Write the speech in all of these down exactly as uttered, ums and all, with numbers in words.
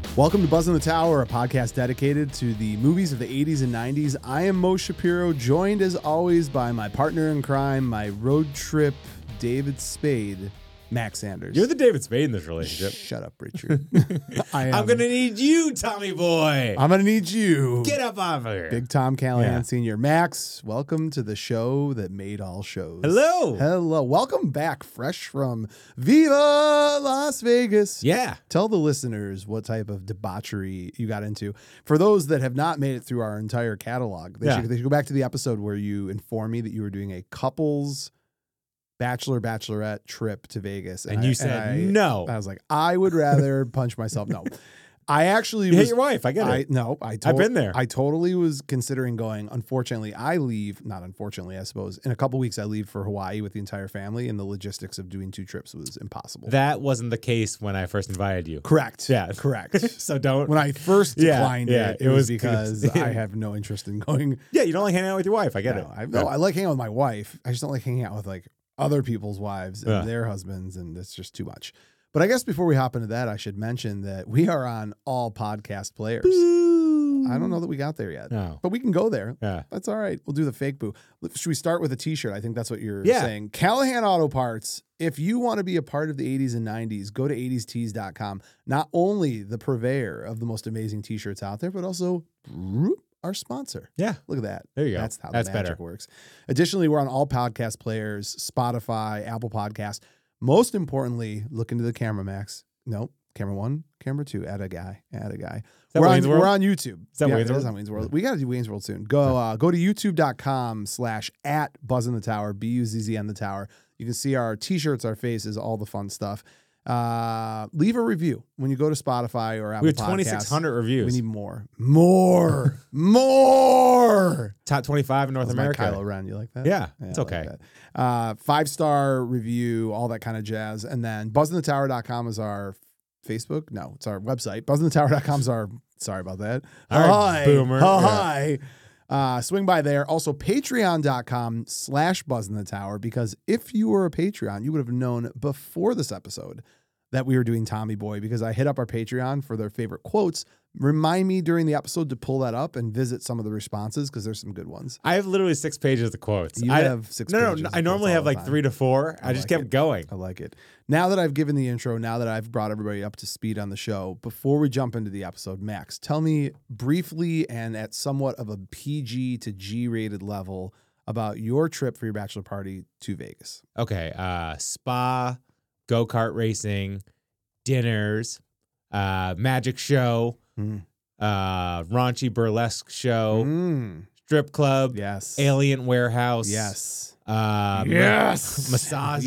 Welcome to Buzz in the Tower, a podcast dedicated to the movies of the eighties and nineties. I am Mo Shapiro, joined as always by my partner in crime, my road trip David Spade, Max Sanders. You're the David Spade in this relationship. Shut up, Richard. I am. I'm going to need you, Tommy boy. I'm going to need you. Get up off of here. Big Tom Callahan Yeah. Senior Max, welcome to the show that made all shows. Hello. Hello. Welcome back, fresh from Viva Las Vegas. Yeah. Tell the listeners what type of debauchery you got into. For those that have not made it through our entire catalog, they, Yeah. should, they should go back to the episode where you informed me that you were doing a couples bachelor bachelorette trip to Vegas. And you said I, no. I was like, I would rather punch myself. No. I actually You was, hate your wife. I get I, it. no, I I've been there. I totally was considering going. Unfortunately, I leave, not unfortunately, I suppose. In a couple weeks, I leave for Hawaii with the entire family, and the logistics of doing two trips was impossible. That wasn't the case when I first invited you. Correct. Yeah. Correct. So don't. When I first Yeah, declined yeah, it, it, it was was- because I have no interest in going. yeah, you don't like hanging out with your wife. I get no, it. I, no, I like hanging out with my wife. I just don't like hanging out with like other people's wives and Yeah. their husbands, and it's just too much. But I guess before we hop into that, I should mention that we are on all podcast players. I don't know that we got there yet, No. but we can go there. Yeah. That's all right. We'll do the fake boo. Should we start with a t-shirt? I think that's what you're Yeah. saying. Callahan Auto Parts. If you want to be a part of the eighties and nineties, go to eighties tees dot com. Not only the purveyor of the most amazing t-shirts out there, but also our sponsor. Yeah. Look at that. There you go. That's how That's the magic better. works. Additionally, we're on all podcast players, Spotify, Apple Podcasts. Most importantly, look into the camera, Max. Nope. Camera one, camera two. Add a guy. Add a guy. that We're on, Wayne's World? we're on YouTube. Is that yeah, Wayne's it World? is on Wayne's World. We got to do Wayne's World soon. Go uh, go to youtube.com slash at Buzz in the Tower, B U Z Z N the Tower. You can see our t-shirts, our faces, all the fun stuff. Uh, leave a review when you go to Spotify or Apple We have Podcasts. twenty-six hundred reviews. We need more. More. More. Top twenty-five in North That's my America. Kylo Ren. You like that? Yeah, Yeah, it's I like okay. that. Uh, five-star review, all that kind of jazz. And then buzz in the tower dot com is our Facebook. No, it's our website. buzz in the tower dot com is our, sorry about that. All right, Hi. boomer. Hi. Uh, swing by there. Also, patreon.com slash buzz in the tower, because if you were a Patreon, you would have known before this episode that we were doing Tommy Boy, because I hit up our Patreon for their favorite quotes. Remind me during the episode to pull that up and visit some of the responses, because there's some good ones. I have literally six pages of quotes. You I have six No, pages no, of I normally quotes all have the like time. three to four. I, I just like kept it. going. I like it. Now that I've given the intro, now that I've brought everybody up to speed on the show, before we jump into the episode, Max, tell me briefly and at somewhat of a P G to G rated level about your trip for your bachelor party to Vegas. Okay. Uh, spa, go-kart racing, dinners, uh, magic show, Mm. uh, raunchy burlesque show, Mm. strip club, Yes. alien warehouse. Yes. Uh, Yes. Massages.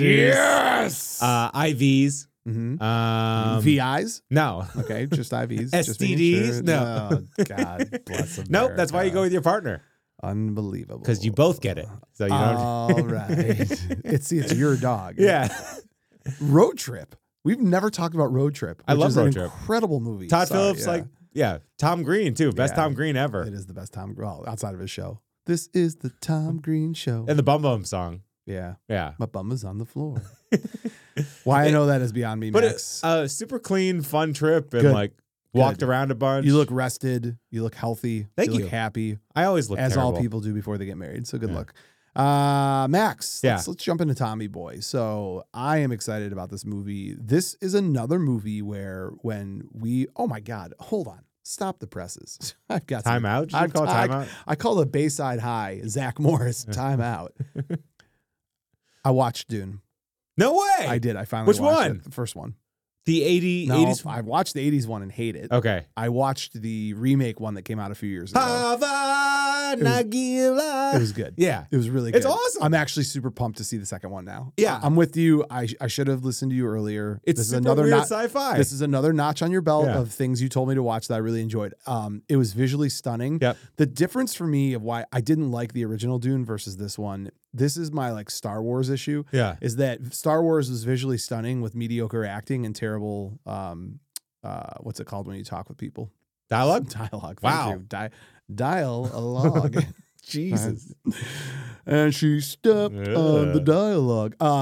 Yes. Uh, I Vs. mm-hmm. Um, V Is? No. Okay, just I Vs. S just T making Ds? sure. No. Oh, God bless America. Nope. That's why you go with your partner, Unbelievable. because you both get it. So you don't. All right. It's, see, it's your dog. Yeah. Road Trip. We've never talked about Road Trip. I which love is Road an Trip. Incredible movie. Todd Sorry, Phillips, yeah. like, yeah. Tom Green, too. Best Yeah. Tom Green ever. It is the best Tom. Well, outside of his show. This is the Tom Green Show. And the Bum Bum song. Yeah. Yeah. My bum is on the floor. Why I know that is beyond me, But Max. it's a super clean, fun trip, and Good. like walked Good. around a bunch. you look rested. You look healthy. Thank you. you. look happy, I always look as terrible. all people do before they get married. So good Yeah. luck. Uh, Max, Yeah. let's, let's jump into Tommy Boy. So I am excited about this movie. This is another movie where when we, oh my God, hold on. Stop the presses. I've got some- Time out? Did you I've- call I- time out? I call the Bayside High, Zach Morris, time out. I watched Dune. No way. I did. I finally Which watched one? it. The first one. The eighty, No, eighties. I watched the eighties one and hate it. Okay. I watched the remake one that came out a few years ago. Havana It was- Nagila. It was good. Yeah. It was really good. It's awesome. I'm actually super pumped to see the second one now. Yeah. I'm with you. I I should have listened to you earlier. It's this is super another weird not, sci-fi. This is another notch on your belt Yeah. of things you told me to watch that I really enjoyed. Um, it was visually stunning. Yep. The difference for me of why I didn't like the original Dune versus this one, this is my like Star Wars issue, Yeah. is that Star Wars was visually stunning with mediocre acting and terrible, um, uh, what's it called when you talk with people? Dialogue? Dialogue. Thank Wow. you. Di- dial a log. Jesus. And she stepped on the Ugh. dialogue. Um,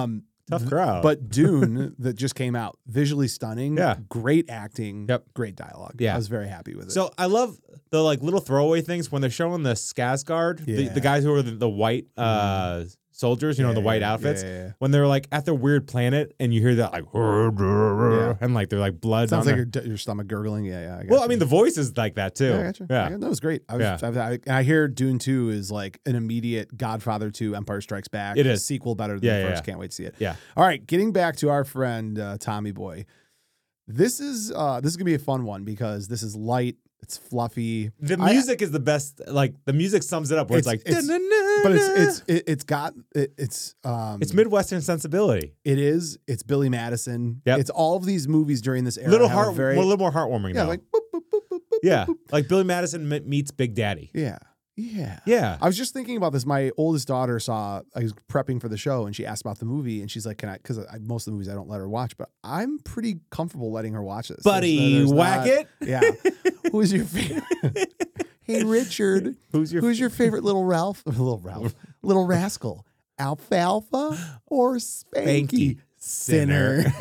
Tough crowd. But Dune that just came out, visually stunning, Yeah. great acting, Yep. great dialogue. Yeah. I was very happy with it. So I love the like little throwaway things when they're showing the Skarsgård, the, Yeah. the guys who are the, the white uh, soldiers, you know, Yeah, the white yeah, outfits. yeah, yeah, yeah. When they're like at their weird planet and you hear that like, and like they're like blood. Sounds on like their- your, your stomach gurgling. Yeah, yeah. I well, got I mean, you. the voice is like that too. Yeah, I got you. Yeah. I got- that was great. I was, Yeah. I, I, and I hear Dune two is like an immediate Godfather two, Empire Strikes Back. It is. Sequel better than Yeah, the yeah, first. yeah. Can't wait to see it. Yeah. All right, getting back to our friend uh, Tommy Boy. This is uh, this is gonna be a fun one because this is light. It's fluffy. The I- music is the best. Like the music sums it up. Where it's, It's- like, it's- "Da-na-na-na." but it's it's it, it's got it, it's um it's Midwestern sensibility. it is it's Billy Madison. Yep. It's all of these movies during this era. Little have a heart, very a little more heartwarming. yeah though. like boop, boop, boop, boop, boop, yeah, boop. like Billy Madison m- meets Big Daddy. yeah yeah Yeah. I was just thinking about this. My oldest daughter saw, I was prepping for the show and she asked about the movie and she's like, can I, because most of the movies I don't let her watch, but I'm pretty comfortable letting her watch this. Buddy, There's- there's whack not- it. Yeah. Who's your favorite? Hey, Richard, Who's your who's your favorite little Ralph? Little Ralph, little rascal, Alfalfa or Spanky? Spanky Sinner.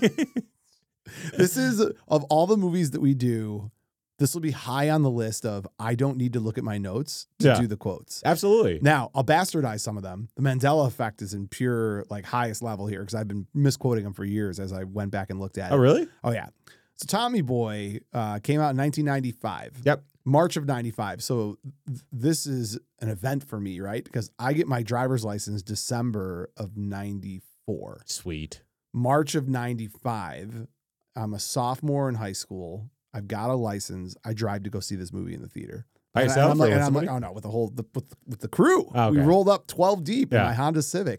This is, of all the movies that we do, this will be high on the list of I don't need to look at my notes to Yeah. do the quotes. Absolutely. Now, I'll bastardize some of them. The Mandela effect is in pure, like, highest level here because I've been misquoting them for years as I went back and looked at Oh, it. really? Oh, yeah. So, Tommy Boy uh, came out in nineteen ninety-five. Yep. March of ninety-five. So, th- this is an event for me, right? Because I get my driver's license December of ninety-four. Sweet. March of ninety-five. I'm a sophomore in high school. I've got a license. I drive to go see this movie in the theater. By And I- yourself And I'm, or like, with and I'm like, somebody? oh no, with the whole the, with, with the crew. Oh, We okay. rolled up twelve deep in Yeah. my Honda Civic,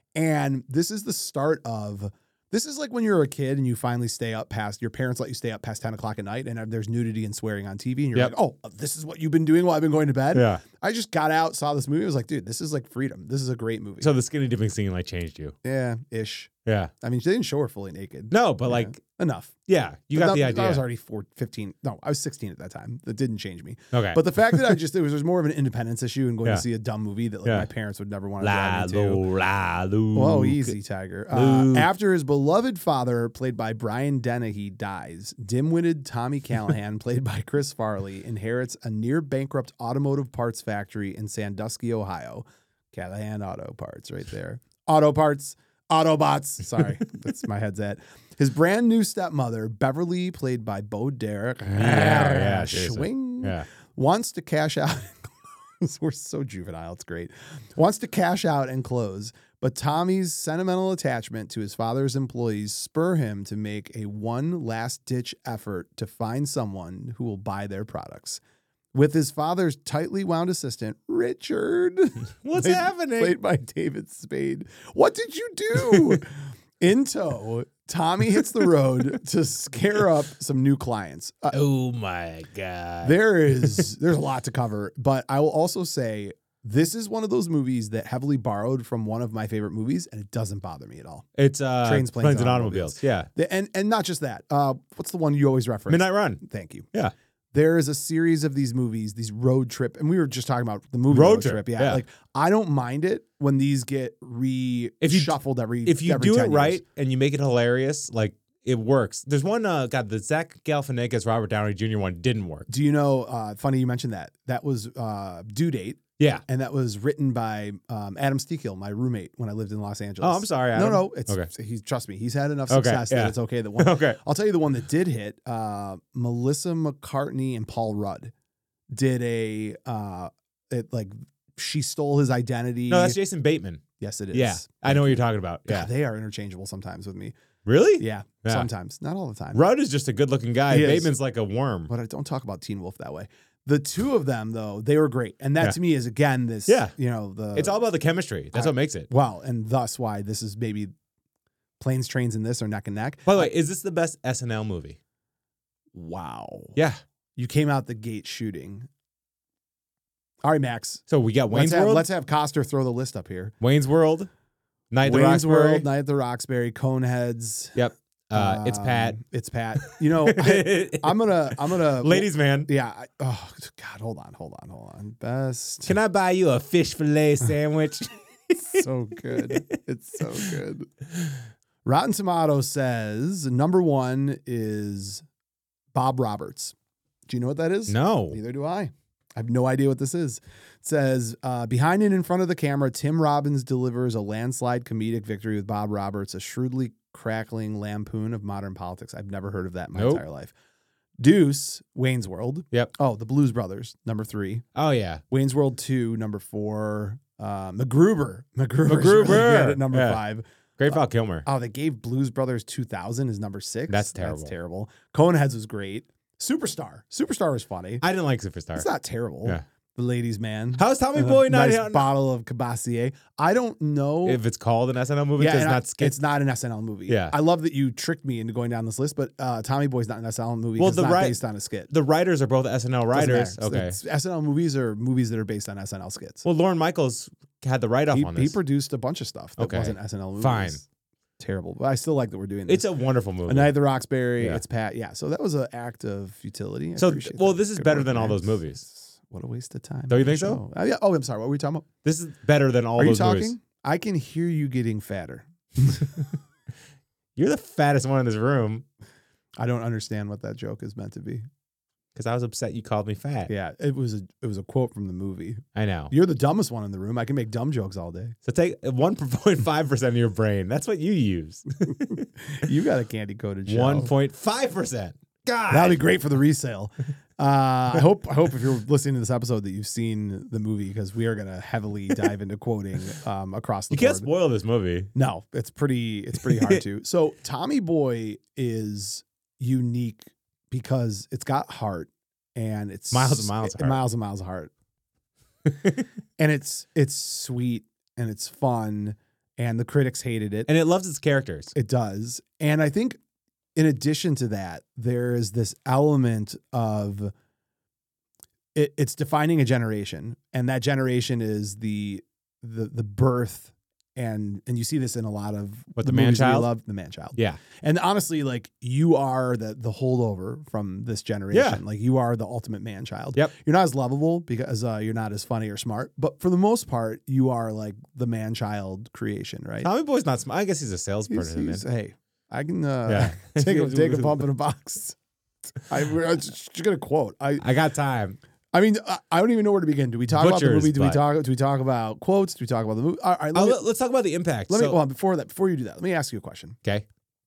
and this is the start of. This is like when you're a kid and you finally stay up past your parents let you stay up past ten o'clock at night, and there's nudity and swearing on T V, and you're Yep. like, oh, this is what you've been doing while I've been going to bed. Yeah. I just got out, saw this movie, I was like, dude, this is like freedom. This is a great movie. So the skinny dipping scene like changed you. yeah, ish. Yeah. I mean, they didn't show her fully naked. No, but Yeah. like, Enough. yeah, you But got the that- idea. I was already four, fifteen. No, I was sixteen at that time. That didn't change me. okay. But the fact that I just, it was, there's more of an independence issue and going Yeah. to see a dumb movie that like Yeah. my parents would never want to la drive me to. lo, la lo. Whoa, easy, Tiger. Uh, Luke. after his beloved father, played by Brian Dennehy, dies, dim-witted Tommy Callahan, played by Chris Farley, inherits a near-bankrupt automotive parts factory in Sandusky, Ohio. Callahan Auto Parts right there. Auto Parts. Autobots. Sorry, that's my head's at. His brand new stepmother, Beverly, played by Bo Derek, Yeah, yeah, seriously. swing, Yeah. wants to cash out. We're so juvenile. It's great. Wants to cash out and close, but Tommy's sentimental attachment to his father's employees spur him to make a one last ditch effort to find someone who will buy their products. With his father's tightly wound assistant, Richard. What's played- happening? Played by David Spade. What did you do? In tow, Tommy hits the road to scare up some new clients. Uh, Oh my god. there is there's a lot to cover, but I will also say this is one of those movies that heavily borrowed from one of my favorite movies, and it doesn't bother me at all. It's uh, Trains, Planes, and and automobiles. Yeah. The- and and not just that. Uh, what's the one you always reference? Midnight Run. Thank you. Yeah. There is a series of these movies, these road trip, and we were just talking about the movie Road Road, Trip, Trip. Yeah, yeah. like I don't mind it when these get re If you- shuffled every. If you every do it ten years. right and you make it hilarious, like it works. There's one, uh, God, the Zach Galifianakis, Robert Downey Junior one didn't work. Do you know? Uh, funny you mentioned that. That was uh, Due Date. Yeah. And that was written by um, Adam Steekiel, my roommate when I lived in Los Angeles. Oh, I'm sorry, Adam. No, no, it's Okay. he's trust me, he's had enough Okay, success yeah. that it's okay that one. Okay. I'll tell you the one that did hit. Uh, Melissa McCartney and Paul Rudd did a uh, it like she stole his identity. No, that's Jason Bateman. yes, it is. Yeah. I know what you're talking about. God, Yeah. they are interchangeable sometimes with me. Really? Yeah, Yeah. sometimes, not all the time. Rudd is just a good looking guy. He is. Bateman's like a worm. But I don't talk about Teen Wolf that way. The two of them, though, they were great, and that Yeah. to me is again this. Yeah. you know the. It's all about the chemistry. That's I- what makes it. Well, and thus why this is maybe Planes, Trains, and this are neck and neck. By the way, is this the best S N L movie? Wow. Yeah. You came out the gate shooting. All right, Max. So we got Wayne's let's have, World. let's have Coster throw the list up here. Wayne's World. Night at the Wayne's Roxbury. World, Night at the Roxbury, Coneheads. Yep. Uh, it's Pat. Um, It's Pat. You know, I, I'm gonna, I'm gonna, Ladies man. Yeah. I, oh God, hold on, hold on, hold on. Best. Can I buy you a fish fillet sandwich? so good. It's so good. Rotten Tomatoes says number one is Bob Roberts. Do you know what that is? No. Neither do I. I have no idea what this is. It says, uh, behind and in front of the camera, Tim Robbins delivers a landslide comedic victory with Bob Roberts, a shrewdly crackling lampoon of modern politics. I've never heard of that in my Nope. entire life. Deuce, Wayne's World. Yep. Oh, The Blues Brothers, number three. Oh, yeah. Wayne's World two, number four. Uh, MacGruber. MacGruber's MacGruber. really good at number Yeah. five. Great Val Kilmer. Oh, they gave Blues Brothers two thousand as number six. That's terrible. That's terrible. Coneheads was great. Superstar. Superstar was funny. I didn't like Superstar. It's not terrible. Yeah. The Ladies' Man. How's Tommy Uh, Boy not nice out? bottle of Cabassier. I don't know. If it's called an S N L movie, yeah, does and I- not skip. it's not an S N L movie. Yeah. I love that you tricked me into going down this list, but uh, Tommy Boy's not an S N L movie. Well, Well, the it's not right- based on a skit. The writers are both S N L Doesn't writers. matter. Okay. It's- S N L movies are movies that are based on S N L skits. Well, Lorne Michaels had the write off he, on he this. produced a bunch of stuff that Okay. wasn't S N L movies. Fine. Terrible. But I still like that we're doing this. It's a wonderful movie. A Night at the Roxbury. Yeah. It's Pat. Yeah. So that was an act of futility. I So, appreciate well, that. this is Good better work, than all those Max. movies. What a waste of time. Don't you on the think so? show. Oh, yeah. Oh, I'm sorry. What were we talking about? This is better than all Are you those talking? movies. I can hear you getting fatter. You're the fattest one in this room I don't understand what that joke is meant to be. because I was upset you called me fat. Yeah, it was a it was a quote from the movie. I know. You're the dumbest one in the room. I can make dumb jokes all day. So take one point five percent of your brain. That's what you use. You got a candy coated shell. one point five percent. God. That'll be great for the resale. Uh, I hope I hope if you're listening to this episode that you've seen the movie because we are going to heavily dive into quoting um, across the You board. can't spoil this movie. No, it's pretty it's pretty hard to. So Tommy Boy is unique because it's got heart and it's Miles and miles of heart. miles and miles of heart. And it's it's sweet and it's fun and the critics hated it. And it loves its characters. It does. And I think in addition to that, there is this element of it, it's defining a generation. And that generation is the the the birth and and you see this in a lot of What, the the man movies that we child? love, the man child. Yeah. And honestly, like you are the the holdover from this generation. Yeah. Like you are the ultimate man child. Yep. You're not as lovable because uh, you're not as funny or smart, but for the most part, you are like the man child creation, right? Tommy Boy's not smart. I guess he's a He's- salesperson. he's- man. hey, I can uh, Yeah. take a take a bump in a box. I, we're just, just gonna quote. I I got time. I mean I, I don't even know where to begin. Do we talk about the Butchers, movie? Do we but- talk? Do we talk about quotes? Do we talk about the movie? All right, let Oh, me, let, us talk about the impact. let me. So- Well, before that, before you do that, let me ask you a question. okay.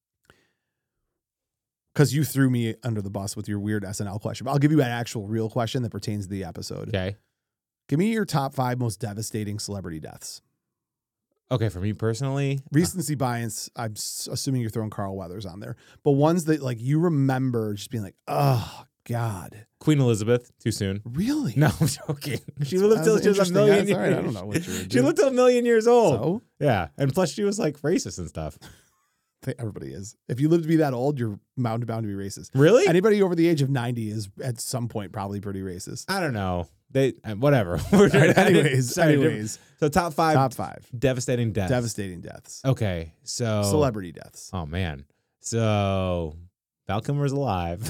Because you threw me under the bus with your weird S N L question. But I'll give you an actual real question that pertains to the episode. Okay. Give me your top five most devastating celebrity deaths. Okay. For me personally, Recency bias, I'm s- assuming you're throwing Carl Weathers on there. But ones that like you remember just being like, oh God. Queen Elizabeth, too soon. Really? No, I'm joking. She That lived till was she was a interesting. million That's years. all right. I don't know what you were She doing. lived till a million years old. So Yeah. And plus she was like racist and stuff. th- everybody is. If you live to be that old, you're bound bound to be racist. Really? Anybody over the age of ninety is at some point probably pretty racist. I don't know. They uh, whatever. We're All right, anyways, Sorry, anyways, So top five top five devastating deaths. devastating deaths, Okay. So celebrity deaths. Oh man. So Val Kilmer's alive.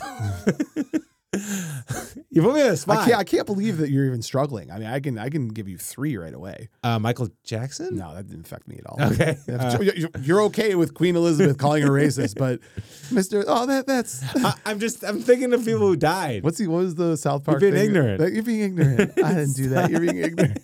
You put me on the spot. I can't. I can't believe that you're even struggling. I mean, I can. I can give you three right away. Uh, Michael Jackson? No, that didn't affect me at all. Okay. Uh, You're- You're okay with Queen Elizabeth calling her racist, but Mister Oh, that that's I, I'm just I'm thinking of people who died. what's he? What was the South Park? being thing? ignorant. Like, You're being ignorant. I didn't do that. You're being ignorant.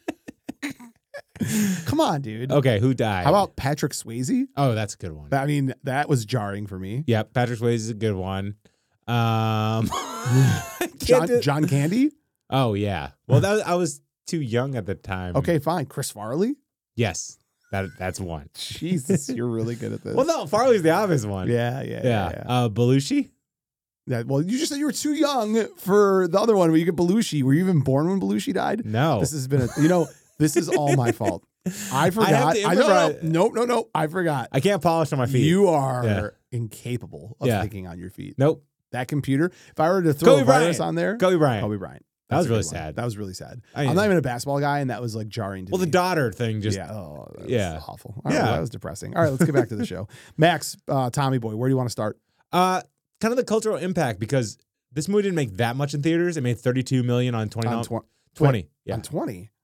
Come on, dude. Okay, who died? How about Patrick Swayze? Oh, that's a good one. I mean, that was jarring for me. Yeah, Patrick Swayze is a good one. Um can't John, do- John Candy. Oh yeah. Well, that was, I was too young at the time. Okay, fine. Chris Farley. Yes. That that's one. Jesus, you're really good at this. Well, no, Farley's the obvious one. yeah, yeah, Yeah. yeah. yeah. Uh Belushi? Yeah, well, you just said you were too young for the other one where you get Belushi. Were you even born when Belushi died? No. This has been a, you know, this is all my fault. I forgot. to I, no, no, improvise. no, no, no, I forgot. I can't polish on my feet. You are Yeah. incapable of Yeah. thinking on your feet. Nope. That computer, if I were to throw Kobe a virus Bryant. on there, Kobe Bryant. Kobe Bryant. That That's was a really good one. sad. That was really sad. I I'm mean- not even a basketball guy, and that was like jarring to Well, me. the daughter thing just yeah, oh, that's yeah. awful. All right, Yeah. well, that was depressing. All right, let's get back to the show. Max, uh, Tommy Boy, where do you want to start? uh kind of the cultural impact because this movie didn't make that much in theaters. It made thirty-two million on twenty. On tw- twenty. Yeah. On twenty.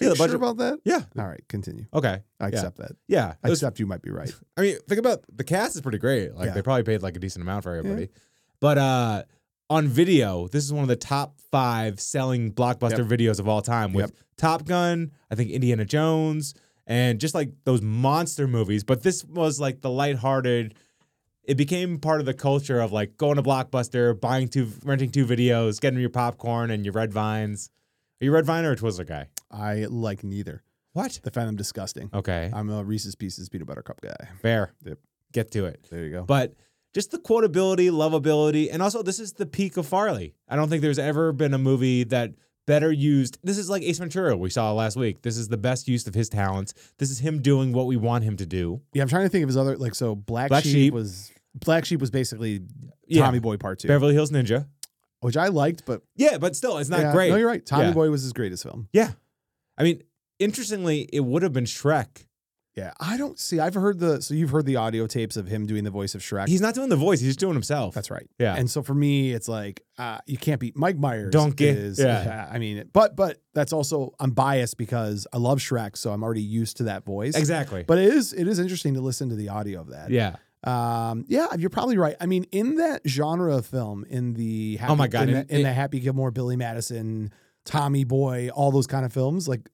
Are you the sure budget- about that? Yeah. All right, continue. Okay. I Yeah. accept that. Yeah. I It was- accept you might be right. I mean, think about the cast is pretty great. Like Yeah. they probably paid like a decent amount for everybody. But uh on video, this is one of the top five selling blockbuster Yep. videos of all time with Yep. Top Gun, I think Indiana Jones, and just like those monster movies. But this was like the lighthearted. It became part of the culture of like going to Blockbuster, buying two, renting two videos, getting your popcorn and your Red Vines. Are you a Red Vine or a Twizzler guy? I like neither. What? I find them disgusting. Okay, I'm a Reese's Pieces peanut butter cup guy. fair. Yep. Get to it. There you go. But just the quotability, lovability, and also this is the peak of Farley. I don't think there's ever been a movie that better used. This is like Ace Ventura we saw last week. This is the best use of his talents. This is him doing what we want him to do. Yeah, I'm trying to think of his other like so Black, Black Sheep, Sheep. was Black Sheep was basically Yeah. Tommy Boy Part Two, Beverly Hills Ninja. which I liked, but Yeah, but still, it's not yeah, great. No, you're right. Tommy Yeah. Boy was his greatest film. Yeah. I mean, interestingly, it would have been Shrek. Yeah, I don't see. I've heard the so you've heard the audio tapes of him doing the voice of Shrek. He's not doing the voice, he's just doing himself. That's right. Yeah. And so for me, it's like uh, you can't beat Mike Myers. Donkey. Is, Yeah. I mean, but but that's also I'm biased because I love Shrek, so I'm already used to that voice. Exactly. But it is it is interesting to listen to the audio of that. yeah. Um, yeah, you're probably right. I mean, in that genre of film, in the Happy, Oh my God, in, it- the, in it- the Happy Gilmore, Billy Madison, Tommy Boy, all those kind of films, like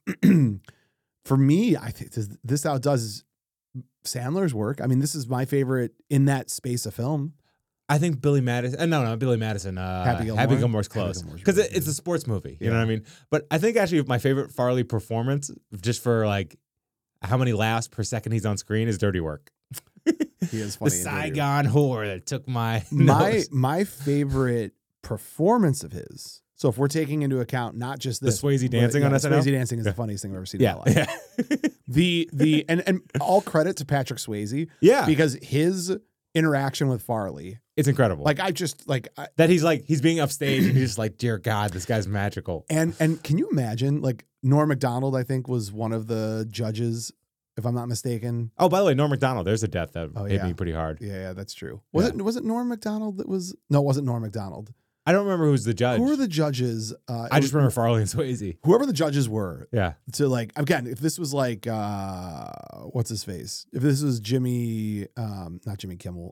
for me, I think this, this outdoes Sandler's work. I mean, this is my favorite in that space of film. I think Billy Madison. Uh, no, no, Billy Madison. Uh, Happy Gilmore? Gilmore's Happy close Gilmore's because really it, it's good. a sports movie. You Yeah. know what I mean? But I think actually my favorite Farley performance, just for like how many laughs per second he's on screen, is Dirty Work. He is The funny. in Dirty Work. Saigon whore that took my My nose. my favorite performance of his. So if we're taking into account not just The this, Swayze but, dancing yeah, on the S N L? Swayze dancing is the funniest thing I've ever seen Yeah, in my life. yeah, The the and and all credit to Patrick Swayze yeah. because his interaction with Farley, It's incredible. like I just like I, that he's like he's being upstage and he's just like, dear God, this guy's magical. and and can you imagine like Norm Macdonald I think was one of the judges if I'm not mistaken. Oh, by the way, Norm Macdonald, there's a death that Oh, hit yeah. me pretty hard. Yeah, yeah, that's true. Was Yeah. it was it Norm Macdonald that was no, it wasn't Norm Macdonald. I don't remember who's the judge. Who were the judges? Uh, it I was- just remember Farley and Swayze. whoever the judges were. Yeah. To like again, if this was like uh what's his face? If this was Jimmy, um, not Jimmy Kimmel,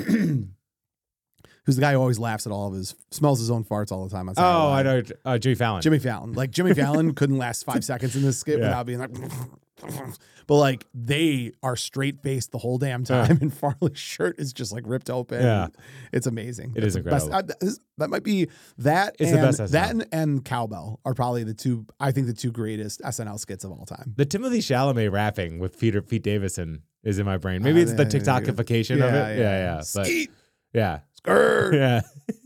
who's the guy who always laughs at all of his smells his own farts all the time. on Saturday Oh, I Night. know. Uh, Jimmy Fallon. Jimmy Fallon. Like Jimmy Fallon couldn't last five seconds in this skit Yeah. without being like but like they are straight faced the whole damn time and Farley's shirt is just like ripped open. Yeah. It's amazing. It That's is the best- incredible. I- this- that might be that It's the and best S N L. that and, and Cowbell are probably the two I think the two greatest S N L skits of all time. The Timothy Chalamet rapping with Peter Pete Davidson is in my brain. Maybe Uh, it's the yeah, yeah, TikTokification of it. Yeah, yeah. But Skeet, yeah. skirt. Yeah.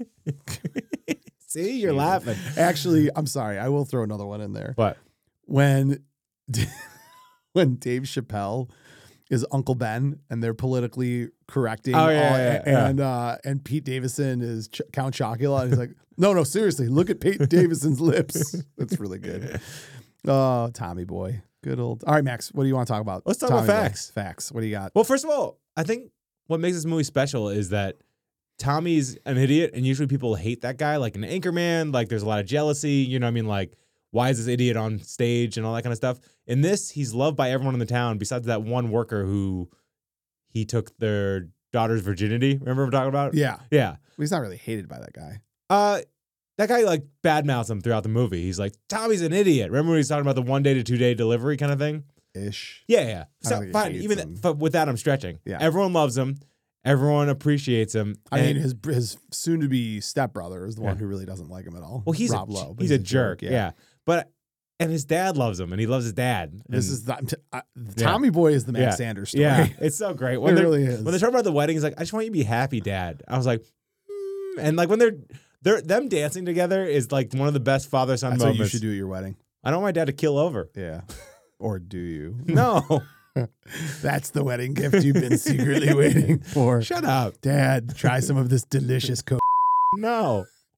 See, you're Jesus. laughing. Actually, I'm sorry. I will throw another one in there. What? When when Dave Chappelle is Uncle Ben and they're politically correcting Oh, yeah, all- yeah, yeah. and uh and Pete Davidson is Ch- Count Chocula and he's like, "No, no, seriously. Look at Pete Davidson's lips." That's really good. Oh, Tommy Boy. Good old. All right, Max, what do you want to talk about? Let's talk about Tommy Boy. facts. Facts. What do you got? Well, first of all, I think what makes this movie special is that Tommy's an idiot, and usually people hate that guy, like an anchorman. Like there's a lot of jealousy. You know what I mean? Like, why is this idiot on stage and all that kind of stuff? In this, he's loved by everyone in the town besides that one worker who he took their daughter's virginity. Remember what I'm talking about? Yeah. Yeah. Well, he's not really hated by that guy. Uh, that guy like badmouths him throughout the movie. He's like, Tommy's an idiot. Remember when he's talking about the one day to two day delivery kind of thing? Ish. Yeah, yeah. I don't So think he fine. hates Even him. th- but with that, I'm stretching. Yeah. Everyone loves him. Everyone appreciates him. I and- mean, his his soon to be stepbrother is the one Yeah. who really doesn't like him at all. well, he's Rob a, Lowe. but he's, a jerk. Yeah. But and his dad loves him, and he loves his dad. This And- is the, uh, Tommy Boy is the Max Yeah. Sanders story. yeah, it's so great. It When they're really is. when they're talking about the wedding, he's like, "I just want you to be happy, Dad." I was like, mm. and like when they're they're them dancing together is like one of the best father son That's what moments. you should do at your wedding. I don't want my dad to kill over. Yeah. Or do you? No, That's the wedding gift you've been secretly waiting for. shut up. Dad, try some of this delicious coke. No,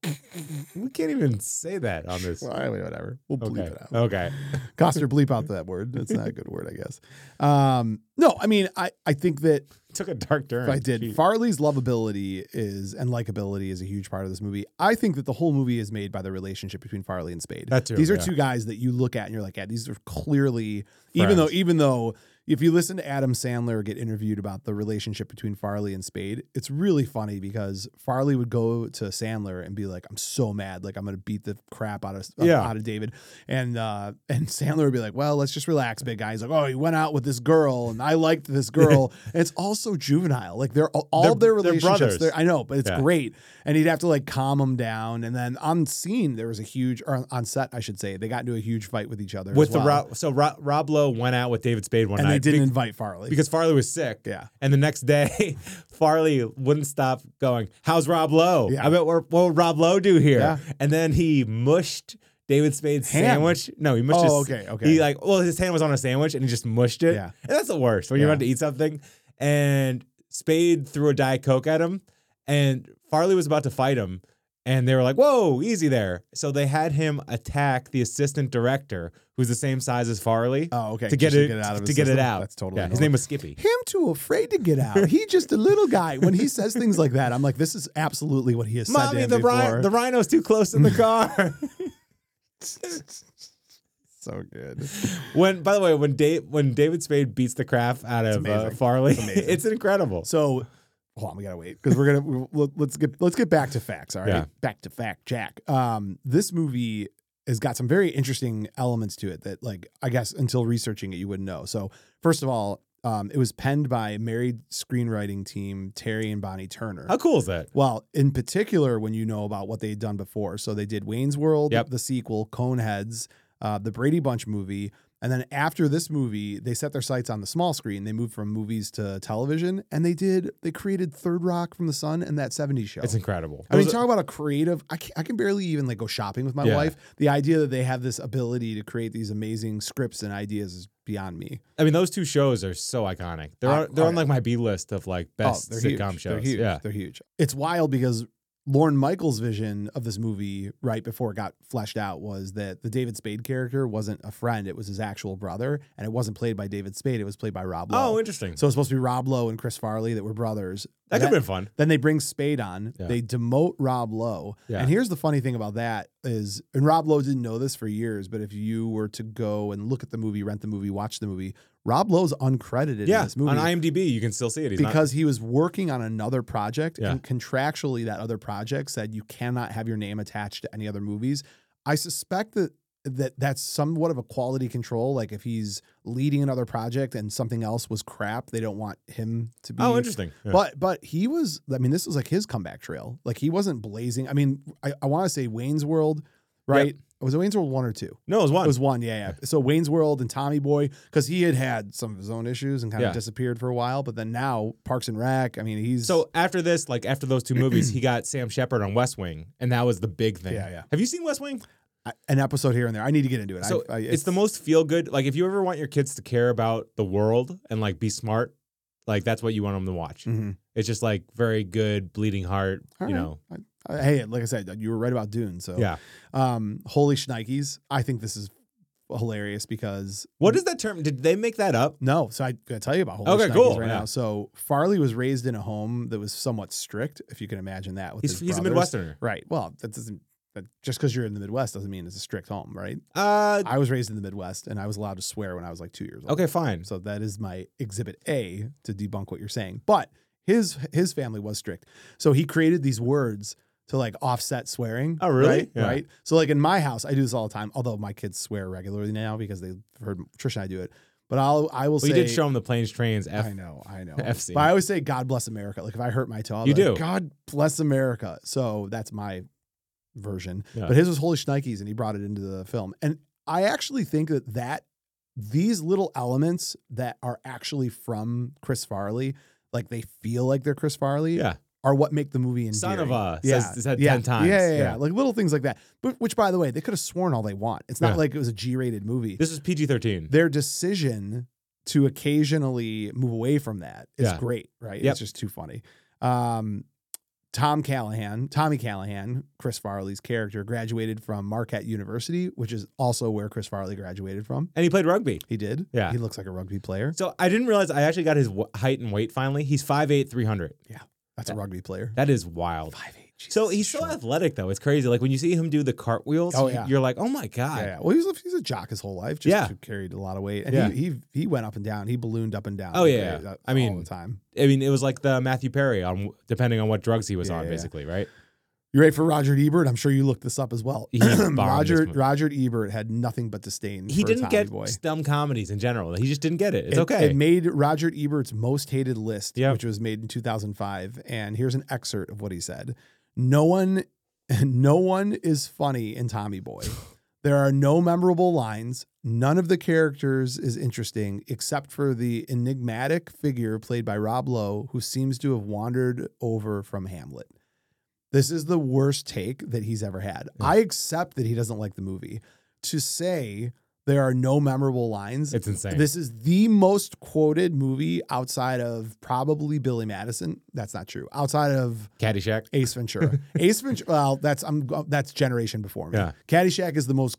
We can't even say that on this. Well, anyway, whatever. We'll bleep Okay. it out. Okay. Coster, bleep out that word. That's not a good word, I guess. Um, no, I mean, I, I think that Took a dark turn. if I did, Jeez. Farley's lovability is and likability is a huge part of this movie. I think that the whole movie is made by the relationship between Farley and Spade. That too, These are yeah. two guys that you look at and you're like, yeah, these are clearly, even though, Friends. even though if you listen to Adam Sandler get interviewed about the relationship between Farley and Spade, it's really funny because Farley would go to Sandler and be like, I'm so mad. Like I'm going to beat the crap out of, Yeah. out of David. And, uh, and Sandler would be like, well, let's just relax, big guy. He's like, oh, he went out with this girl and I liked this girl. And it's all so juvenile. Like they're all, all They're- of their they're relationships. brothers. They're, I know, but it's Yeah. great. And he'd have to like calm them down. And then on scene, there was a huge, or on set, I should say, they got into a huge fight with each other. With as the well. Rob, so Rob, Rob Lowe went out with David Spade one and night. they didn't be- invite Farley. because Farley was sick. Yeah. And the next day, Farley wouldn't stop going, how's Rob Lowe? Yeah. I bet what, what would Rob Lowe do here? Yeah. And then he mushed David Spade's Ham. sandwich. No, he mushed Oh, his. okay, okay. He like, well, his hand was on a sandwich and he just mushed it. Yeah. And that's the worst when Yeah. you're about to eat something. And Spade threw a Diet Coke at him. And Farley was about to fight him. And they were like, whoa, easy there. So they had him attack the assistant director, who's the same size as Farley. Oh, okay. To get Just it, to get it out of to his get it system? out. That's totally Yeah, his normal. name was Skippy. Him too afraid to get out. He just a little guy. When he says things like that, I'm like, this is absolutely what he has said to Mommy, him the, before. rhi- the rhino's too close in the car. So good. when, by the way, when Dave, when David Spade beats the crap out of uh, amazing. Farley, It's amazing. it's incredible. So, hold on, we gotta wait because we're gonna we're, let- let's get let's get back to facts. All right, Yeah. back to fact, Jack. Um, this movie has got some very interesting elements to it that, like, I guess until researching it, you wouldn't know. So, first of all, um, it was penned by married screenwriting team Terry and Bonnie Turner. How cool is that? Well, in particular, when you know about what they had done before. So they did Wayne's World, Yep. the sequel, Coneheads, uh, the Brady Bunch movie. And then after this movie, they set their sights on the small screen. They moved from movies to television, and they did, they created Third Rock from the Sun and that seventies show. It's incredible. I mean, Those are- talk about a creative. I can, I can barely even like go shopping with my Yeah. wife. The idea that they have this ability to create these amazing scripts and ideas is beyond me. I mean, those two shows are so iconic. They're Uh, on, they're oh, on yeah. like my B list of like best they're sitcom huge. shows. They're huge. Yeah. They're huge. It's wild because Lorne Michaels' vision of this movie right before it got fleshed out was that the David Spade character wasn't a friend. It was his actual brother, and it wasn't played by David Spade. It was played by Rob Lowe. Oh, interesting. So it's supposed to be Rob Lowe and Chris Farley that were brothers. that could have been fun. Then they bring Spade on. Yeah. They demote Rob Lowe. Yeah. And here's the funny thing about that is, and Rob Lowe didn't know this for years, but if you were to go and look at the movie, rent the movie, watch the movie, Rob Lowe's uncredited Yeah. in this movie On IMDb, you can still see it. He's not- because he was working on another project, Yeah. and contractually that other project said you cannot have your name attached to any other movies. I suspect that that that's somewhat of a quality control. Like if he's leading another project and something else was crap, they don't want him to be. oh, interesting. Yeah. But but he was. I mean, this was like his comeback trail. Like he wasn't blazing. I mean, I, I want to say Wayne's World, right? Was it Wayne's World one or two? no, it was one. It was one, yeah, yeah. So Wayne's World and Tommy Boy, because he had had some of his own issues and kind Yeah. of disappeared for a while, but then now Parks and Rec. I mean, he's So after this, like after those two movies, he got Sam Shepard on West Wing, and that was the big thing. Yeah, yeah. Have you seen West Wing? I- an episode here and there. I need to get into it. So I, I, it's, the most feel good. Like if you ever want your kids to care about the world and like be smart, like that's what you want them to watch. Mhm. It's just like very good, bleeding heart. All you right. know. I- I- hey, like I said, you were right about Dune. So Yeah. um, holy shnikes! I think this is hilarious because What is that term? Did they make that up? no. So I gotta tell you about holy Okay, shnikes cool, right yeah. now. So Farley was raised in a home that was somewhat strict, if you can imagine that. With He's his he's a brothers. Midwesterner. Right. Well, that doesn't. That just because you're in the Midwest doesn't mean it's a strict home, right? Uh, I was raised in the Midwest, and I was allowed to swear when I was like two years old. okay, fine. So that is my exhibit A to debunk what you're saying. But his his family was strict. So he created these words to like offset swearing. Oh, really? Right? Yeah. Right. So like in my house, I do this all the time, although my kids swear regularly now because they've heard Trish and I do it. But I'll I will Well, say you did show him the planes, trains, F. I know, I know. F scene. But I always say God bless America. Like if I hurt my toe, I'll You be like, do. God bless America. So that's my version. Yeah. But his was Holy Shnikes, and he brought it into the film. And I actually think that that these little elements that are actually from Chris Farley, like they feel like they're Chris Farley, Yeah. are what make the movie endearing. Son of a yeah. says said yeah. ten times. Yeah, yeah, yeah, Yeah. like little things like that. But which, by the way, they could have sworn all they want. It's not Yeah. like it was a G-rated movie. This is P G thirteen. Their decision to occasionally move away from that is Yeah. great, right? Yep. It's just too funny. Um, Tom Callahan, Tommy Callahan, Chris Farley's character, graduated from Marquette University, which is also where Chris Farley graduated from. And he played rugby. He did. Yeah. He looks like a rugby player. So I didn't realize I actually got his w- height and weight finally. He's five eight, three hundred. Yeah. That's a rugby player. That is wild. five eight. So he's so athletic, though. It's crazy. Like when you see him do the cartwheels, Oh, yeah. you're like, oh my God. Yeah, yeah. Well, he's a, he's a jock his whole life. Just Yeah. carried a lot of weight. And Yeah. he, he he went up and down. He ballooned up and down. Oh, like, yeah. uh, I mean, all the time. I mean, it was like the Matthew Perry on depending on what drugs he was Yeah, on, yeah. basically, right? You ready for Roger Ebert? I'm sure you looked this up as well. He bombed Roger this movie. Roger Ebert had nothing but disdain. He for didn't Tommy get Boy. dumb comedies in general. He just didn't get it. It's It- okay. It made Roger Ebert's most hated list, Yeah. which was made in two thousand five. And here's an excerpt of what he said: No one, no one is funny in Tommy Boy. There are no memorable lines. None of the characters is interesting, except for the enigmatic figure played by Rob Lowe, who seems to have wandered over from Hamlet. This is the worst take that he's ever had. Yeah. I accept that he doesn't like the movie. To say there are no memorable lines, It's insane. this is the most quoted movie outside of probably Billy Madison. That's not true. Outside of Caddyshack. Ace Ventura. Ace Ventura. Well, that's I'm that's generation before me. Yeah. Caddyshack is the most.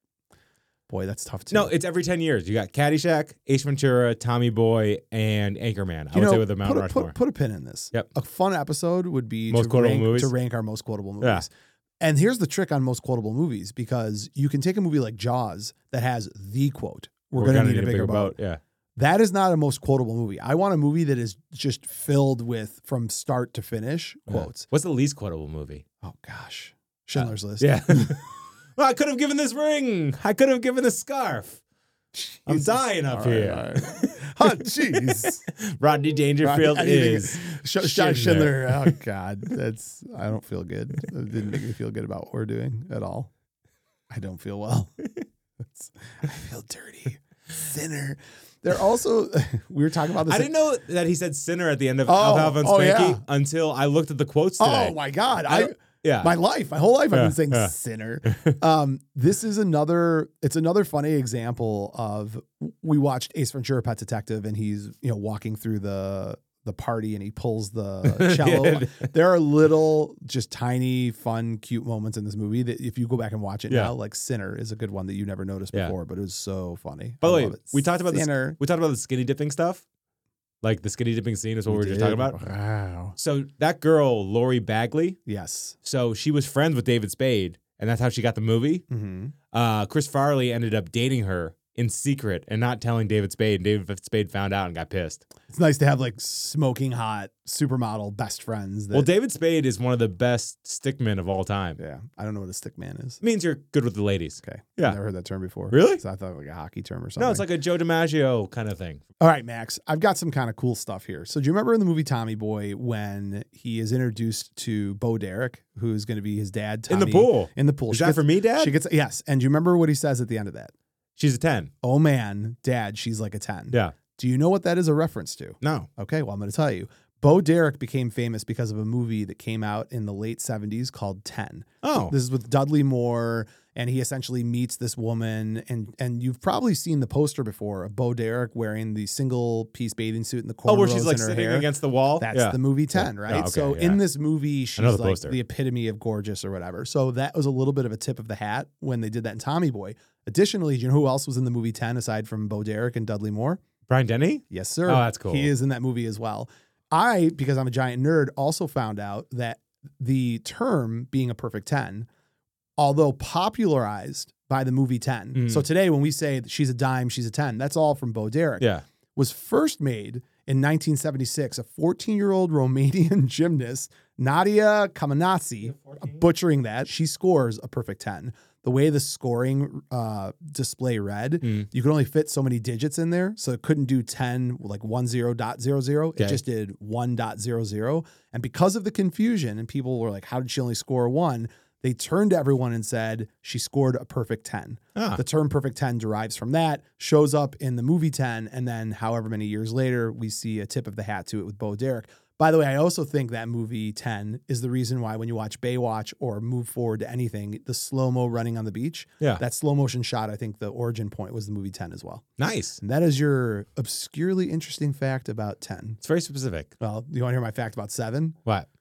Boy, that's tough too. No, it's every ten years. You got Caddyshack, Ace Ventura, Tommy Boy, and Anchorman. I you would know, say with the Mount put a, Rushmore. put, put a pin in this. Yep. A fun episode would be Most to quotable rank, movies? to rank our most quotable movies. Yeah. And here's the trick on most quotable movies, because you can take a movie like Jaws that has the quote, "We're, going to need, a bigger, boat." Yeah. That is not a most quotable movie. I want a movie that is just filled with, from start to finish, quotes. What's the least quotable movie? Oh gosh, Schindler's List. Yeah. Well, I could have given this ring. I could have given this scarf. I'm Jesus. dying up All right, here. all right. Oh, jeez. Rodney Dangerfield Rodney- anything- is Sh- Sh- Schindler. Schindler. Oh God, that's. I don't feel good. It didn't make me feel good about what we're doing at all. I don't feel well. It's, I feel dirty. Sinner. They're also. We were talking about this. I didn't know that he said sinner at the end of Oh, Alfalfa and oh, Spanky yeah. until I looked at the quotes today. Oh my God! I. I- yeah. My life, my whole life, I've Yeah, been saying yeah. sinner. Um, this is another. It's another funny example of. We watched Ace Ventura: Pet Detective, and he's you know walking through the the party, and he pulls the cello. Yeah. There are little, just tiny, fun, cute moments in this movie that if you go back and watch it Yeah. now, like Sinner is a good one that you never noticed Yeah. before, but it was so funny. By the I way, love it. we talked about this- Sinner. We talked about the skinny dipping stuff. Like the skinny dipping scene is what we, were just talking about. Wow. So that girl, Lori Bagley, Yes. so she was friends with David Spade, and that's how she got the movie. Mm-hmm. Uh, Chris Farley ended up dating her in secret and not telling David Spade. David Spade found out and got pissed. It's nice to have like smoking hot supermodel best friends. That, Well, David Spade is one of the best stickmen of all time. yeah, I don't know what a stick man is. It means you're good with the ladies. Okay. Yeah. I've never heard that term before. Really? So I thought like a hockey term or something. No, it's like a Joe DiMaggio kind of thing. All right, Max, I've got some kind of cool stuff here. So do you remember in the movie Tommy Boy when he is introduced to Bo Derek, who's going to be his dad, Tommy, In the pool. In the pool. Is She that gets- for me, Dad? She gets yes. And do you remember what he says at the end of that? She's a ten. Oh man, Dad, she's like a ten. Yeah. Do you know what that is a reference to? No. Okay, well, I'm going to tell you. Bo Derek became famous because of a movie that came out in the late seventies called ten. Oh. This is with Dudley Moore, and he essentially meets this woman, and and you've probably seen the poster before of Bo Derek wearing the single piece bathing suit in the corner. Oh, where she's like in her sitting hair. against the wall? That's yeah. the movie ten, right? Yeah, okay, so yeah. in this movie, she's know the like poster. the epitome of gorgeous or whatever. So that was a little bit of a tip of the hat when they did that in Tommy Boy. Additionally, do you know who else was in the movie ten aside from Bo Derek and Dudley Moore? Brian Denny? Yes, sir. Oh, that's cool. He is in that movie as well. I, because I'm a giant nerd, also found out that the term being a perfect ten, although popularized by the movie ten. Mm. So today when we say that she's a dime, she's a ten, that's all from Bo Derek. Yeah. Was first made in nineteen seventy-six. A fourteen-year-old Romanian gymnast, Nadia Kamanatsi, butchering that, she scores a perfect ten. The way the scoring uh, display read, Mm. you could only fit so many digits in there. So it couldn't do ten, like one zero dot zero zero. Okay. It just did one dot zero zero. And because of the confusion, and people were like, how did she only score one? They turned to everyone and said, she scored a perfect ten. Ah. The term perfect ten derives from that, shows up in the movie ten, and then however many years later, we see a tip of the hat to it with Bo Derek. By the way, I also think that movie ten is the reason why when you watch Baywatch or move forward to anything, the slow-mo running on the beach, Yeah. that slow motion shot, I think the origin point was the movie ten as well. Nice. And that is your obscurely interesting fact about ten. It's very specific. Well, you want to hear my fact about seven? What?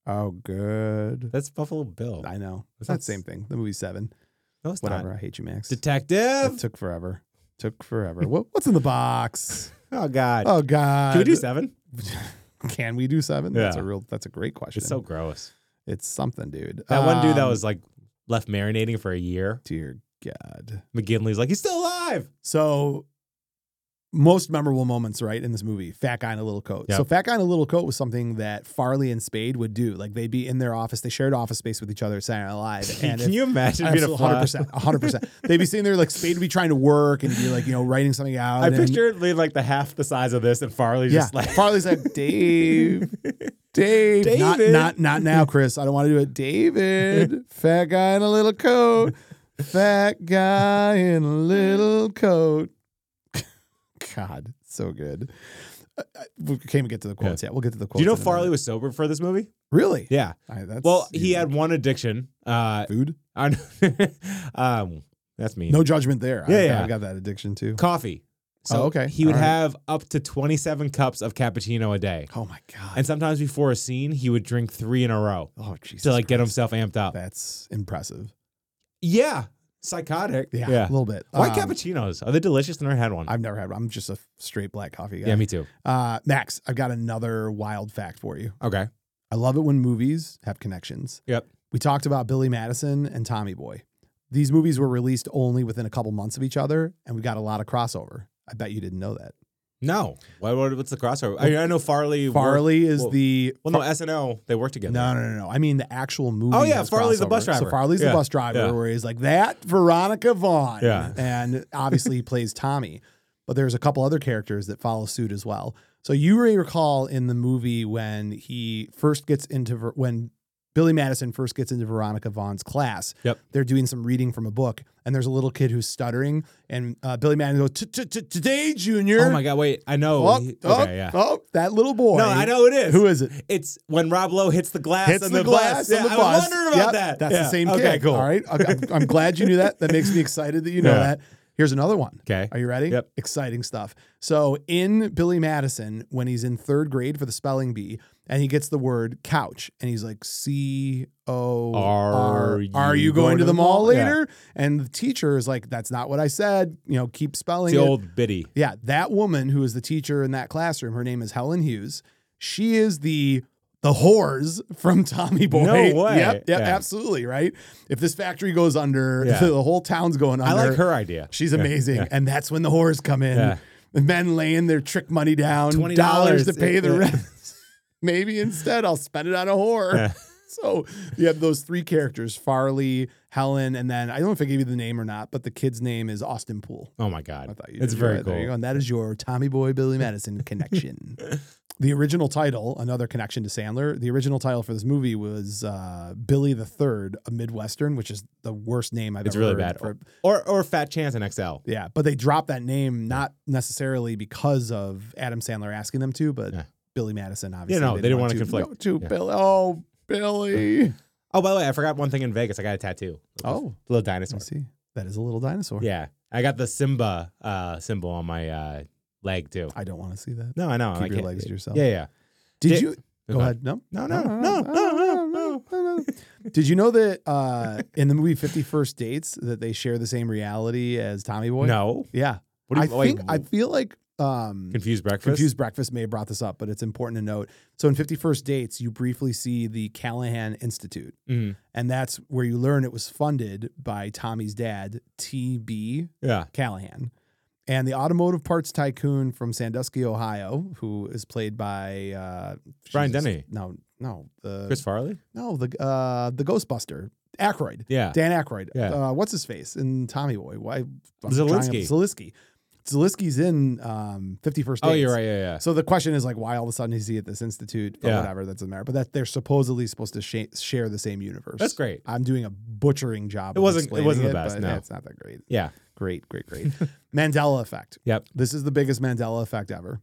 Oh, good. That's Buffalo Bill. I know. It's That's not the same thing. The movie's Seven. No, it's Whatever. not. I hate you, Max. Detective. It took forever. Took forever. what, what's in the box? Oh God. Oh God. Can we do seven? Can we do seven? Yeah. That's a real. That's a great question. It's so gross. It's something, dude. That one dude that Um, was like left marinating for a year. Dear God. McGinley's like, he's still alive. So, most memorable moments, right, in this movie, fat guy in a little coat. Yep. So, fat guy in a little coat was something that Farley and Spade would do. Like, they'd be in their office. They shared office space with each other at Saturday Night Live. And Can if- you imagine being a Absolutely, one hundred fly? percent. one hundred percent. They'd be sitting there, like, Spade would be trying to work and be, like, you know, writing something out. I and, picture it being like the half the size of this, and Farley yeah. just like Farley's like, Dave, Dave. Not, David. not, not now, Chris. I don't want to do it. David, fat guy in a little coat. Fat guy in a little coat. God, so good. Uh, uh, we can't even get to the quotes yet. We'll get to the quotes. Do you know in a Farley minute. was sober for this movie? Really? Yeah. I, that's Well, he easy. had one addiction. Uh, food. I know- um, that's me. No judgment there. Yeah, I, yeah. I got that addiction too. Coffee. So Oh, okay. he would All right. have up to twenty-seven cups of cappuccino a day. Oh my God. And sometimes before a scene, he would drink three in a row oh Jesus. to like get Christ. himself amped up. That's impressive. Yeah. Psychotic. Yeah, a little bit. Why Um, cappuccinos? Are they delicious? I never had one. I've never had one. I'm just a straight black coffee guy. Yeah, me too. Uh, Max, I've got another wild fact for you. Okay. I love it when movies have connections. Yep. We talked about Billy Madison and Tommy Boy. These movies were released only within a couple months of each other, and we got a lot of crossover. I bet you didn't know that. No. What, what, what's the crossover? I, I know Farley. Farley worked- is well, the Well, no, S N L, they work together. no, no, no, no. I mean the actual movie. Oh, yeah, has Farley's the bus crossover. driver. So Farley's Yeah, the bus driver, yeah. where he's like that Veronica Vaughn. Yeah. and obviously he plays Tommy. But there's a couple other characters that follow suit as well. So you may recall in the movie when he first gets into Ver- when Billy Madison first gets into Veronica Vaughn's class. Yep. They're doing some reading from a book, and there's a little kid who's stuttering, and uh, Billy Madison goes, "T- t- t- "Today, Junior." Oh my God! Wait, I know. Oh, He- oh, okay, yeah. oh, that little boy. No, I know it is. Who is it? It's when Rob Lowe hits the glass Hits on the, the, glass bus. on Yeah, the I bus. was wondering about Yep, that. That's Yeah. the same Okay, kid. cool. All right. Okay, I'm, I'm glad you knew that. That makes me excited that you know Yeah. that. Here's another one. Okay. Are you ready? Yep. Exciting stuff. So in Billy Madison, when he's in third grade for the spelling bee, and he gets the word couch, and he's like, C O R. Are Are you you going to the mall Yeah. later? And the teacher is like, that's not what I said. You know, keep spelling It's the it. old biddy. Yeah, that woman who is the teacher in that classroom, her name is Helen Hughes. She is the the whores from Tommy Boy. No way. Yep, yep, Yeah. absolutely, right? If this factory goes under, Yeah. the whole town's going I under. like her idea. She's Yeah, amazing. yeah. And that's when the whores come in. Yeah. The men laying their trick money down, twenty dollars dollars to pay the Yeah. rent. Maybe instead I'll spend it on a whore. Yeah. So you have those three characters, Farley, Helen, and then I don't know if I gave you the name or not, but the kid's name is Austin Poole. Oh my God. I thought you It's did. very Right, there you cool. go. And that is your Tommy Boy, Billy Madison connection. The original title, another connection to Sandler, the original title for this movie was uh, Billy the Third, a Midwestern, which is the worst name I've It's ever really heard. bad. For, Or or Fat Chance in X L. yeah, but they dropped that name not necessarily because of Adam Sandler asking them to, but Yeah. Billy Madison, obviously. Yeah, no, they didn't want wanna conflict. Go to Yeah. Billy. Oh, Billy. Oh, by the way, I forgot one thing in Vegas. I got a tattoo. Oh, A little I dinosaur. see. That is a little dinosaur. Yeah. I got the Simba uh, symbol on my uh, leg too. I don't want to see that. No, I know. Keep I your can't- legs to yourself. Yeah, yeah. Did Did- you? Go Okay. ahead. No. No, no, no, no, no, no. Did you know that uh, in the movie Fifty First Dates that they share the same reality as Tommy Boy? No. Yeah. What do I you, wait, think I feel like um, Confused Breakfast? Confused Breakfast may have brought this up, but it's important to note. So in Fifty First Dates, you briefly see the Callahan Institute, Mhm. and that's where you learn it was funded by Tommy's dad, T B Yeah. Callahan. And the automotive parts tycoon from Sandusky, Ohio, who is played by uh, Brian Jesus. Denny. No, no, the Chris Farley? no the uh, the Ghostbuster, Aykroyd, Yeah. Dan Aykroyd. Yeah. Uh, what's his face in Tommy Boy? Why? I'm Zelensky. trying- Zelensky. Zelensky's in um, Fifty First Dates. Oh, you're right. Yeah, yeah. So the question is like, why all of a sudden is he at this institute? But Yeah. whatever, that doesn't matter. But that they're supposedly supposed to sh- share the same universe. That's great. I'm doing a butchering job. It of wasn't- it explaining wasn't the best, but no. it's not that great. Yeah. Great, great, great. Mandela effect. Yep. This is the biggest Mandela effect ever.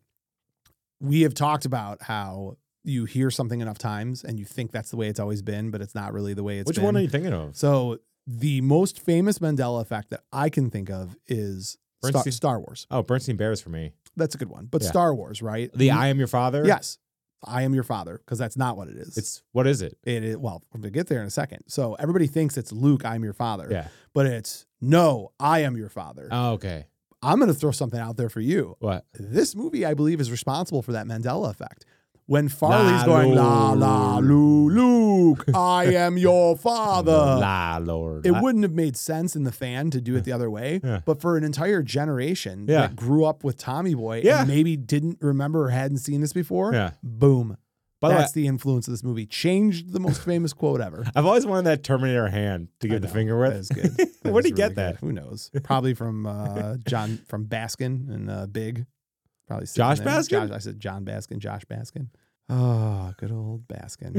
We have talked about how you hear something enough times and you think that's the way it's always been, but it's not really the way it's Which been. one are you thinking of? So the most famous Mandela effect that I can think of is Star, Bernstein- Star Wars. Oh, Bernstein Bears for me. That's a good one. But Yeah. Star Wars, right? The I Am Your Father? Yes. I am your father, because that's not what it is. It's what is it? It is, well, we're going to get there in a second. So everybody thinks it's Luke, I'm your father. Yeah. But it's, no, I am your father. Oh, okay. I'm going to throw something out there for you. What? This movie, I believe, is responsible for that Mandela effect. When Farley's La going, Lord. la, la, Lu, Luke, I am your father. La Lord. It wouldn't have made sense in the fan to do it the other way, Yeah. but for an entire generation Yeah. that grew up with Tommy Boy Yeah. and maybe didn't remember or hadn't seen this before, Yeah. boom. By the That's way, the influence of this movie. Changed the most famous quote ever. I've always wanted that Terminator hand to I give the know. finger with. That is good. That Where is did he get really that? good. Who knows? Probably from uh, John, from Baskin and uh, Big. Probably sitting Josh there. Baskin? Josh, I said John Baskin, Josh Baskin. Oh, good old Baskin.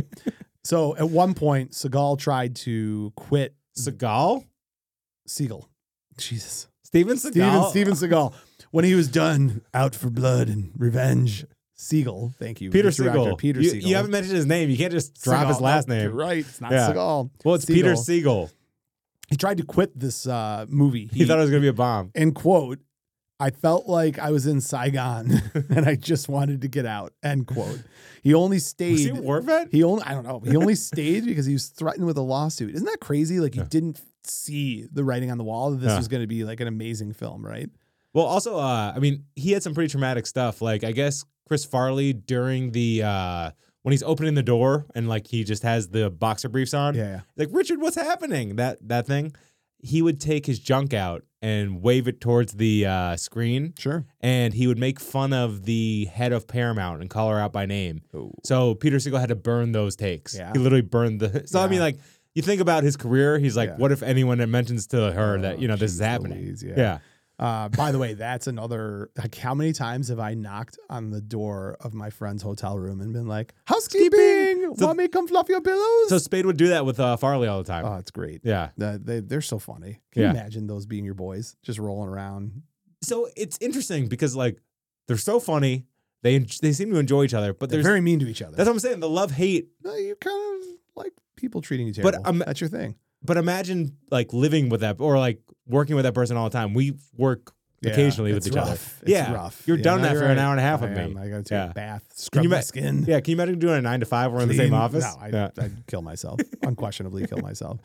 So at one point, Seagal tried to quit Seagal? Seagal. Jesus. Steven Steven, Seagal? Steven Seagal. When he was done, out for blood and revenge. Seagal. Thank you. Peter the director, Seagal. Peter you, Seagal. you haven't mentioned his name. You can't just drop Seagal. his last Oh, name. You're right. It's not Yeah. Seagal. Well, it's Peter Seagal. Seagal. He tried to quit this uh, movie. He thought it was going to be a bomb. and quote, I felt like I was in Saigon and I just wanted to get out. End quote. He only stayed. Was he a war vet? He only, I don't know. He only stayed because he was threatened with a lawsuit. Isn't that crazy? Like he Yeah. didn't see the writing on the wall that this Yeah. was going to be like an amazing film, right? Well, also, uh, I mean, he had some pretty traumatic stuff. Like, I guess Chris Farley during the uh, when he's opening the door and like he just has the boxer briefs on. Yeah. Like, Richard, what's happening? That that thing. He would take his junk out and wave it towards the uh, screen, Sure. and he would make fun of the head of Paramount and call her out by name. Oh. So Peter Seagal had to burn those takes. Yeah. He literally burned the. So I Yeah. mean, like, you think about his career. He's like, Yeah. what if anyone that mentions to her that Oh, you know this is geez happening? Louise, yeah. yeah. Uh, by the way, that's another. Like, how many times have I knocked on the door of my friend's hotel room and been like, "Housekeeping, So- want me to come fluff your pillows?" So Spade would do that with uh, Farley all the time. oh, it's great. yeah. The- they they're so funny. Can Yeah. you imagine those being your boys, just rolling around? So it's interesting because like they're so funny. They en- they seem to enjoy each other, but They're there's very mean to each other. that's what I'm saying. The love hate. No, you kind of like people treating you But terrible. I'm- that's your thing. But imagine like living with that or like working with that person all the time. We work occasionally Yeah, with it's each other. rough. It's Yeah, rough. you're Yeah, done no, that you're for an right. hour and a half I with am. me. I got to take Yeah. a bath, scrub you my ma- skin. Yeah, can you imagine doing a nine to five? We're in the same Clean. office. No, I'd, yeah. I'd kill myself. Unquestionably kill myself.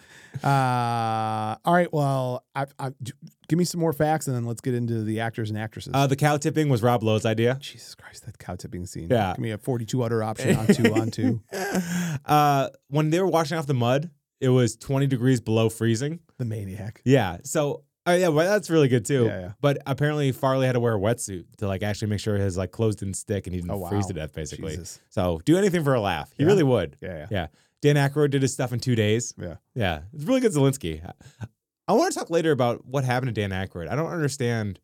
Uh, all right. Well, I, I, d- give me some more facts and then let's get into the actors and actresses. Uh, the cow tipping was Rob Lowe's idea. Jesus Christ, that cow tipping scene. Yeah. Give me a forty-two udder option on two on two. Uh, when they were washing off the mud, it was twenty degrees below freezing. The maniac. Yeah. So, oh yeah, well, that's really good too. Yeah, yeah. But apparently Farley had to wear a wetsuit to like actually make sure his like clothes didn't stick and he didn't Oh, wow. freeze to death, basically. Jesus. So do anything for a laugh. He Yeah. really would. Yeah, yeah. Yeah. Dan Aykroyd did his stuff in two days. Yeah. Yeah. It's really good Zelensky. I want to talk later about what happened to Dan Aykroyd. I don't understand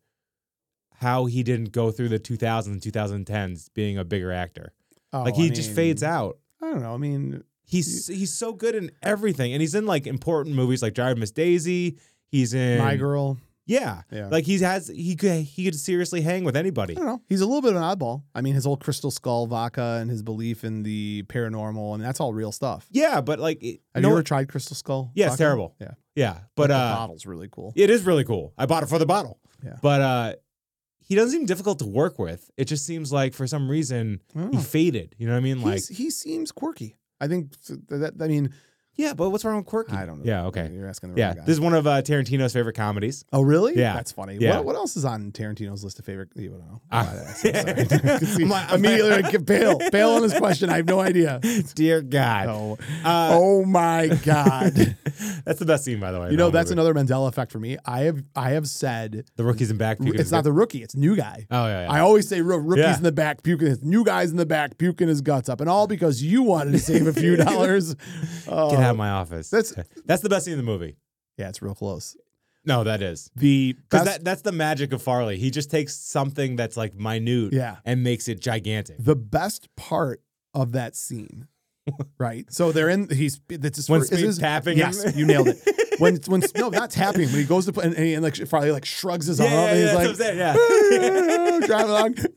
how he didn't go through the two thousands and twenty tens being a bigger actor. Oh, Like he I just mean, fades out. I don't know. I mean, He's he's so good in everything, and he's in like important movies like Driving Miss Daisy. He's in My Girl. Yeah, Yeah. like he has he could he could seriously hang with anybody. I don't know. He's a little bit of an oddball. I mean, his old Crystal Skull vodka and his belief in the paranormal, and that's all real stuff. Yeah, but like it- Have no- you ever tried Crystal Skull? Yeah, it's vodka? terrible. Yeah. yeah, but the uh, bottle's really cool. it is really cool. I bought it for the bottle. Yeah. but uh, he doesn't seem difficult to work with. It just seems like for some reason Oh. he faded. You know what I mean? Like He's, he seems quirky. I think that, I mean, yeah, but what's wrong with quirky? I don't know. Yeah, okay. You're asking the Yeah, wrong guy. this is one of uh, Tarantino's favorite comedies. Oh, really? Yeah. That's funny. Yeah. What, what else is on Tarantino's list of favorite? You don't know. Ah. Oh, I'm sorry. I could see I'm like- I'm immediately like, bail. Bail on this question. I have no idea. Dear God. Oh, Uh, oh my God. That's the best scene, by the way. You know, in the that's movie. another Mandela effect for me. I have I have said The rookies in back. puking it's is not good. the rookie, it's new guy. Oh yeah, yeah. I always say roo- rookies Yeah. in the back puking his new guys in the back puking his guts up, and all because you wanted to save a few dollars. Oh, Get out of my office. That's- that's the best scene in the movie. yeah, it's real close. No, that is. The Because best, that, that's the magic of Farley. He just takes something that's like minute Yeah. and makes it gigantic. the best part of that scene, right? So they're in. He's that's just When for- is Speed's his- tapping Yes, him? you nailed it. When when no, not tapping, but he goes to put and, and, he, and like Farley like shrugs his arm Yeah, up and yeah, he's that's like, what I'm saying, driving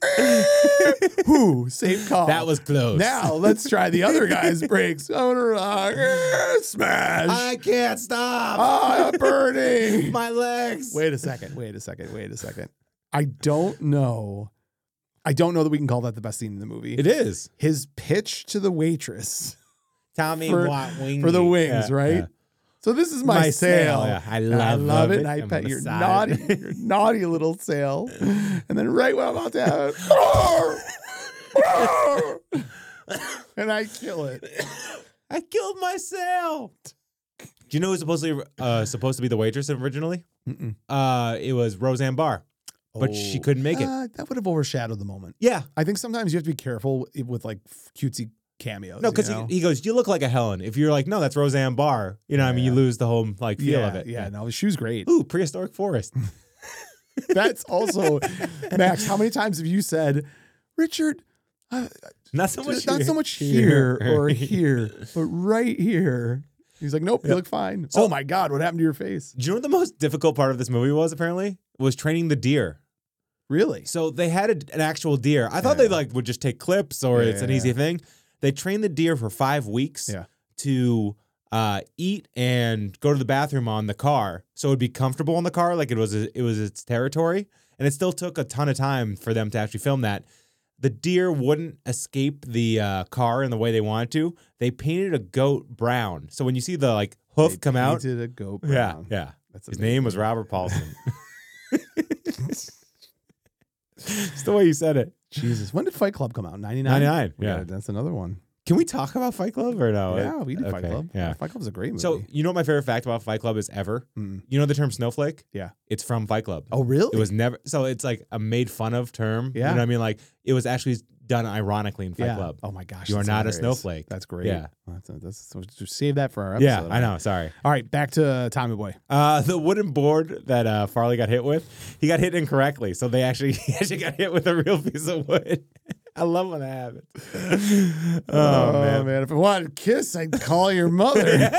along. Whoo, safe call. That was close. Now let's try the other guy's brakes. On a rock, smash. I can't stop. Ah, burning. My legs. Wait a second. Wait a second. Wait a second. I don't know. I don't know that we can call that the best scene in the movie. It is. His pitch to the waitress Tommy For- Watt wing for the me. wings, Yeah, right? yeah. So this is my, sale. yeah. I And love, I love it. And I I'm pet on the your side. naughty, your naughty little tail. And then right when I'm about to have it, roar, roar, and I kill it. I killed myself. Do you know who's supposedly uh, supposed to be the waitress originally? Mm-mm. Uh, it was Roseanne Barr, but she Oh. couldn't make it. Uh, that would have overshadowed the moment. Yeah, I think sometimes you have to be careful with like cutesy cameos. no, because you know? he, he goes, "You look like a Helen." If you're like, "No, that's Roseanne Barr," you know, what I mean, you Yeah. lose the whole like feel yeah, of it. yeah, no, she was great. Ooh, prehistoric forest. That's also Max. How many times have you said, Richard? Uh, Not so much. not here. so much here or here, but right here. He's like, nope, you Yeah. look fine. So- oh my God, what happened to your face? Do you know what the most difficult part of this movie was? Apparently, was training the deer. Really? So they had a, an actual deer. I thought Yeah. they like would just take clips or Yeah, it's an yeah, easy yeah. thing. They trained the deer for five weeks Yeah. to uh, eat and go to the bathroom on the car, so it'd be comfortable in the car, like it was a, it was its territory. And it still took a ton of time for them to actually film that. The deer wouldn't escape the uh, car in the way they wanted to. They painted a goat brown, so when you see the like hoof They come out, painted a goat yeah, brown. yeah. That's His name was Robert Paulson. It's the way you said it. Jesus. When did Fight Club come out? ninety-nine? ninety-nine, yeah. That's another one. Can we talk about Fight Club or no? yeah, we did Fight Okay, Club. Yeah. Fight Club's a great movie. So you know what my favorite fact about Fight Club is ever? Mm. You know the term snowflake? Yeah. It's from Fight Club. Oh, really? It was never so it's like a made fun of term. Yeah. You know what I mean? Like it was actually done ironically in Fight yeah. Club. Oh my gosh. You are that's not a hilarious. snowflake. That's great. Yeah. Well, That's, that's, so just save that for our episode. Yeah, I know. Sorry. All right, back to Tommy Boy. Uh, the wooden board that uh, Farley got hit with, he got hit incorrectly. So they actually, he actually got hit with a real piece of wood. I love when that happens. Oh, man. If I wanted to kiss, I'd call your mother.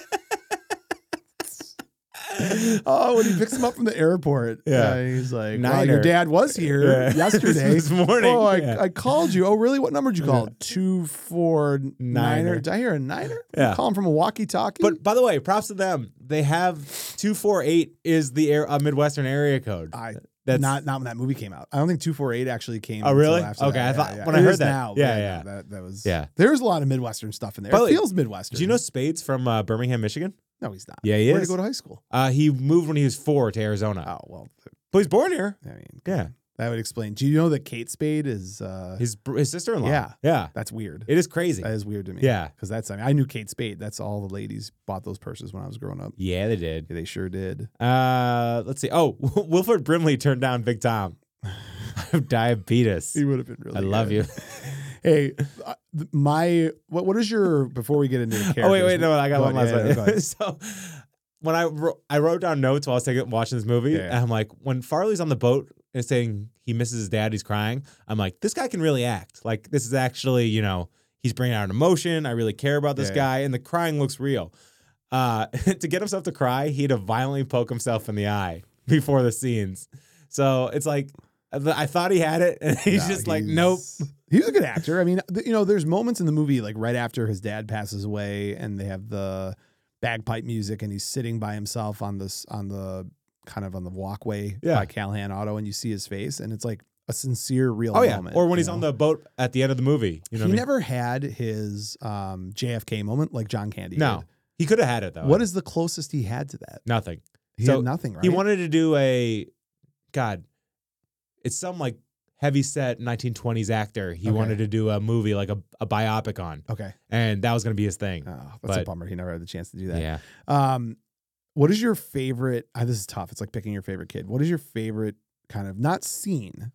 Oh, when he picks him up from the airport, Yeah. uh, he's like, "Wow, Niner. your dad was here Yeah. yesterday, This morning. Oh, I, Yeah. I called you. Oh, really? What number did you call? Two four niner. Niner. Did I hear a niner? Yeah. Call him from a walkie-talkie. But by the way, props to them. They have two four eight is the air, uh, Midwestern area code. I That's not not when that movie came out. I don't think two forty-eight actually came. Oh, until really? after Okay, that. I Yeah, thought- yeah. when I It heard is that- now. yeah, but yeah. no, that, that was. Yeah. There's a lot of Midwestern stuff in there. By the It way, feels Midwestern. Do you know Spades from uh, Birmingham, Michigan? No, he's not. Yeah, he Where did is. he go to high school? Uh, he moved when he was four to Arizona. Oh well, But he's born here. I mean, Yeah. that would explain. Do you know that Kate Spade is? uh His br- his sister in law. Yeah. Yeah. That's weird. It is crazy. That is weird to me. Yeah. because that's. I mean, I knew Kate Spade. That's all the ladies bought those purses when I was growing up. Yeah, they did. Yeah, they sure did. Uh, let's see. Oh, Wilford Brimley turned down Big Tom. I have diabetes. He would have been really. I love good. you. Hey, uh, th- my what? What is your before we get into the characters? Oh wait, wait, no, I got Go one last ahead, yeah, one. yeah, go ahead. So when I wrote, I wrote down notes while I was taking, watching this movie, Yeah, yeah. and I'm like, when Farley's on the boat and saying he misses his dad, he's crying. I'm like, this guy can really act. Like this is actually, you know, he's bringing out an emotion. I really care about this Yeah, guy, and the crying looks real. Uh, to get himself to cry, he had to violently poke himself in the eye before the scenes. So it's like I thought he had it, and he's No, just like, he's- nope. He was a good actor. I mean, th- you know, there's moments in the movie like right after his dad passes away, and they have the bagpipe music, and he's sitting by himself on this on the kind of on the walkway Yeah. by Callahan Auto, and you see his face, and it's like a sincere, real Oh yeah, moment. or when you he's know? on the boat at the end of the movie. You know, he what I mean? never had his um, J F K moment like John Candy. No, did. he could have had it though. What is the closest he had to that? nothing? He So, had nothing, right? He wanted to do a, God, it's some like heavy set nineteen twenties actor. He Okay. wanted to do a movie like a, a biopic on, Okay. and that was going to be his thing. Oh, that's a But- bummer. He never had the chance to do that. Yeah. Um, what is your favorite? Uh, this is tough. It's like picking your favorite kid. What is your favorite kind of not scene?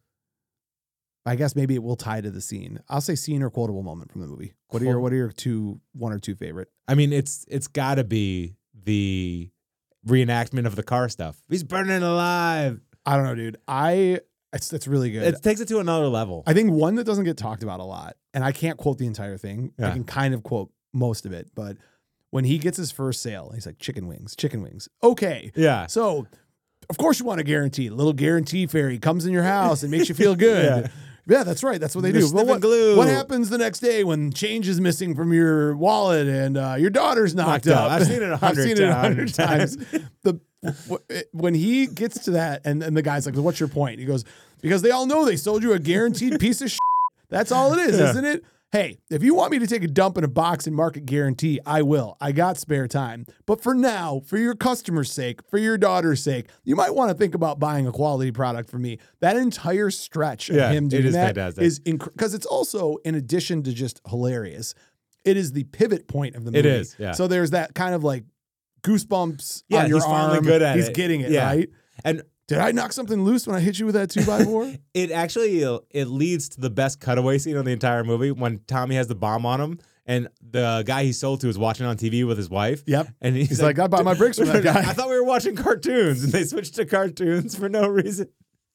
I guess maybe it will tie to the scene. I'll say scene or quotable moment from the movie. What are your Quote- What are your two, one or two favorite? I mean, it's it's got to be the reenactment of the car stuff. He's burning alive. I don't know, dude. I it's that's really good. It takes it to another level. I think one that doesn't get talked about a lot, and I can't quote the entire thing. I Yeah. can kind of quote most of it, but when he gets his first sale, he's like, chicken wings, chicken wings. Okay. yeah. So, of course, you want a guarantee. A little guarantee fairy comes in your house and makes you feel good. Yeah. yeah. that's right. That's what they They're do. But sniffing what, glue. what happens the next day when change is missing from your wallet and uh, your daughter's knocked, Knocked up? up. I've seen it a I've hundred seen it a hundred times. times. the when he gets to that, and, and the guy's like, "What's your point?" He goes, "Because they all know they sold you a guaranteed piece of shit. That's all it is, Yeah. isn't it? Hey, if you want me to take a dump in a box and market guarantee, I will. I got spare time. But for now, for your customer's sake, for your daughter's sake, you might want to think about buying a quality product from me." That entire stretch of Yeah, him it doing is that fantastic. is because it's also, in addition to just hilarious, it is the pivot point of the movie. It is, yeah. So there's that kind of like goosebumps Yeah, on your he's finally arm. good at he's it. getting it, Yeah. right? And Did I knock something loose when I hit you with that two by four? it actually it leads to the best cutaway scene of the entire movie when Tommy has the bomb on him and the guy he sold to is watching on T V with his wife. Yep. And he's, He's like, "I bought my bricks from that guy." I thought we were watching cartoons, and they switched to cartoons for no reason.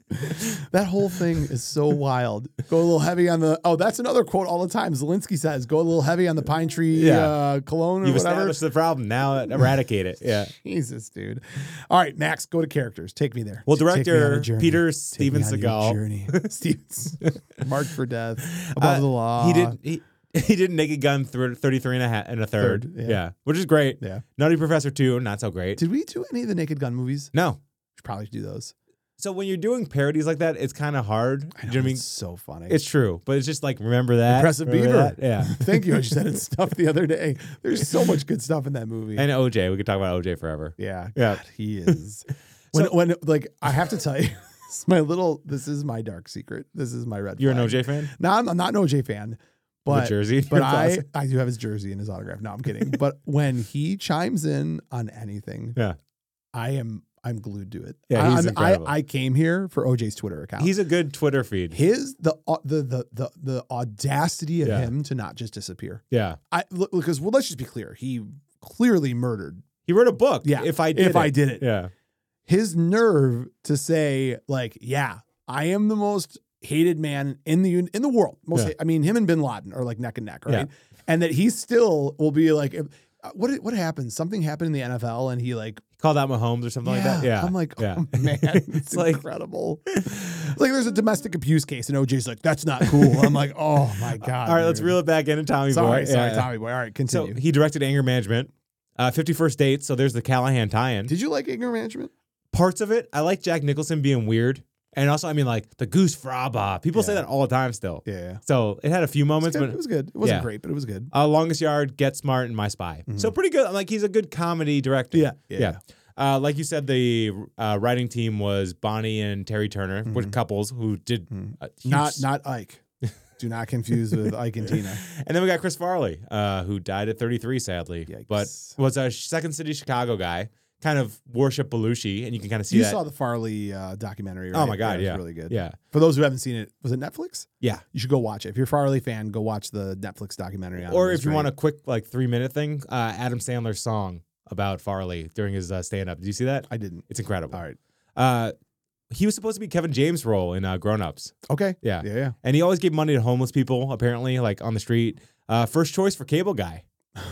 That whole thing is so wild. Go a little heavy on the. Oh, that's another quote all the time. Zelensky says, "Go a little heavy on the pine tree Yeah. uh, cologne or You've whatever." established the problem. Now eradicate it. Yeah. Jesus, dude. All right, Max, go to characters. Take me there. Well, Take me on a director journey. Peter Take Steven me on your Seagal. journey. Stevens, marked for death, above Uh, the law. He did. He, he did Naked Gun th- thirty-three and a half and a third. Third, yeah. yeah. Which is great. Yeah. Nutty Professor two, not so great. Did we do any of the Naked Gun movies? No. Should probably do those. So when you're doing parodies like that, it's kind of hard. I know, Do you know what I mean? it's so funny. It's true, but it's just like remember that. Impressive remember Beaver. that? Yeah. Thank you. I just said stuff the other day. There's so much good stuff in that movie. And O J, we could talk about O J forever. Yeah, Yeah. God, he is. When So- when like I have to tell you, this is my little. This is my dark secret. This is my red. You're an flag. O J fan? No, I'm, I'm not an O J fan, but the jersey, in but your I closet? I do have his jersey and his autograph. No, I'm kidding. But when he chimes in on anything, Yeah. I am I'm glued to it. Yeah, I, he's I'm- incredible. I I came here for O J's Twitter account. He's a good Twitter feed. his the uh, the the the the audacity of Yeah. him to not just disappear. Yeah. I look because well, let's just be clear. He clearly murdered. He wrote a book. Yeah, If I did if it. I did it. Yeah. His nerve to say like, yeah, I am the most hated man in the in the world. Most, Yeah. ha- I mean, him and Bin Laden are like neck and neck, right? Yeah. And that he still will be like, if, uh, what what happened? Something happened in the N F L, and he like, Called out Mahomes or something like that. Yeah. I'm like, yeah. oh man, it's, It's like- incredible. It's like there's a domestic abuse case, and O J's like, that's not cool. I'm like, oh my god. All right, let's dude. reel it back into Tommy Sorry, Boy. sorry, Yeah. Tommy Boy. All right, So continue. he directed Anger Management, uh, fifty-first Dates. So there's the Callahan tie-in. Did you like Anger Management? Parts of it, I like Jack Nicholson being weird. And also, I mean, like the Goose Fraba. People say Yeah. that all the time still. Yeah, yeah. So it had a few It was moments, good. but It was good. It wasn't yeah. great, but it was good. uh, Longest Yard, Get Smart, and My Spy. So pretty good. Like he's a good comedy director. Yeah, yeah. Yeah. Uh, like you said, the uh, writing team was Bonnie and Terry Turner, which couples who did a huge Not not Ike. Do not confuse with Ike and Tina. And then we got Chris Farley, uh, who died at thirty-three, sadly, Yikes. but was a Second City Chicago guy. Kind of worship Belushi, and you can kind of see You that. saw the Farley uh, documentary, right? Oh my God, it was yeah. really good. Yeah, For those who haven't seen it, was it Netflix? yeah. You should go watch it. If you're a Farley fan, go watch the Netflix documentary on it. Or It's if you great. want a quick like three minute thing, uh, Adam Sandler's song about Farley during his uh, stand up. Did you see that? I didn't. It's incredible. All right. Uh, he was supposed to be Kevin James' role in uh, Grown Ups. Okay. Yeah. Yeah, yeah. And he always gave money to homeless people, apparently, like on the street. Uh, first choice for Cable Guy.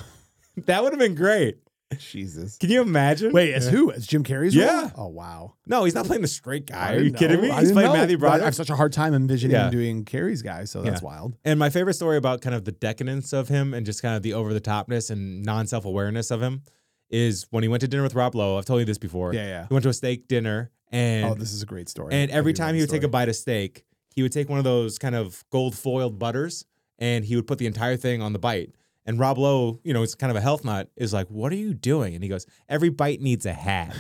That would have been great. Jesus. Can you imagine? Wait, as who? As Jim Carrey's Yeah. role? Oh, wow. No, he's not playing the straight guy. I Are you didn't kidding know. me? I He's didn't playing know, Matthew but I Broderick. have such a hard time envisioning Yeah. him doing Carrey's guy, so that's Yeah. wild. And my favorite story about kind of the decadence of him and just kind of the over the topness and non self awareness of him is when he went to dinner with Rob Lowe. I've told you this before. Yeah, yeah. He went to a steak dinner and Oh, this is a great story. and I every do time love he the would take a story. bite of steak, he would take one of those kind of gold foiled butters and he would put the entire thing on the bite. And Rob Lowe, you know, it's kind of a health nut, is like, "What are you doing?" And he goes, "Every bite needs a hat."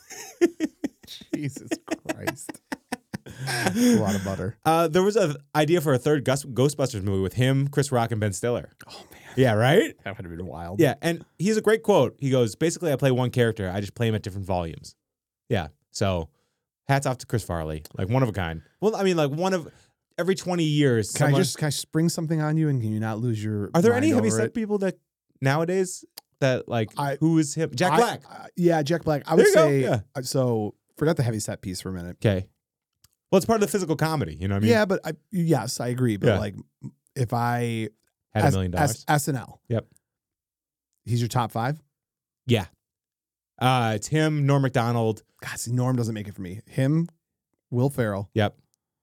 Jesus Christ. That's a lot of butter. Uh, there was an idea for a third Gus- Ghostbusters movie with him, Chris Rock, and Ben Stiller. Oh, man. Yeah, right? That would have been wild. Yeah, and he has a great quote. He goes, basically, I play one character. I just play him at different volumes. Yeah, so hats off to Chris Farley. Like, one of a kind. Well, I mean, like, one of every twenty years. Can someone- I just can I spring something on you and can you not lose your Are there mind any over heavy set it? people that nowadays that, like, I- who is him? Jack I- Black. uh, yeah, Jack Black. I There would you go, say yeah. uh, so forget the heavy set piece for a minute. Okay. Well, it's part of the physical comedy. You know what I mean? yeah, but I, yes, I agree. But Yeah. like if I Had a S- million dollars. S- SNL. Yep. He's your top five? Yeah. Uh, it's him, Norm Macdonald. God, see, Norm doesn't make it for me. Him, Will Ferrell, Yep.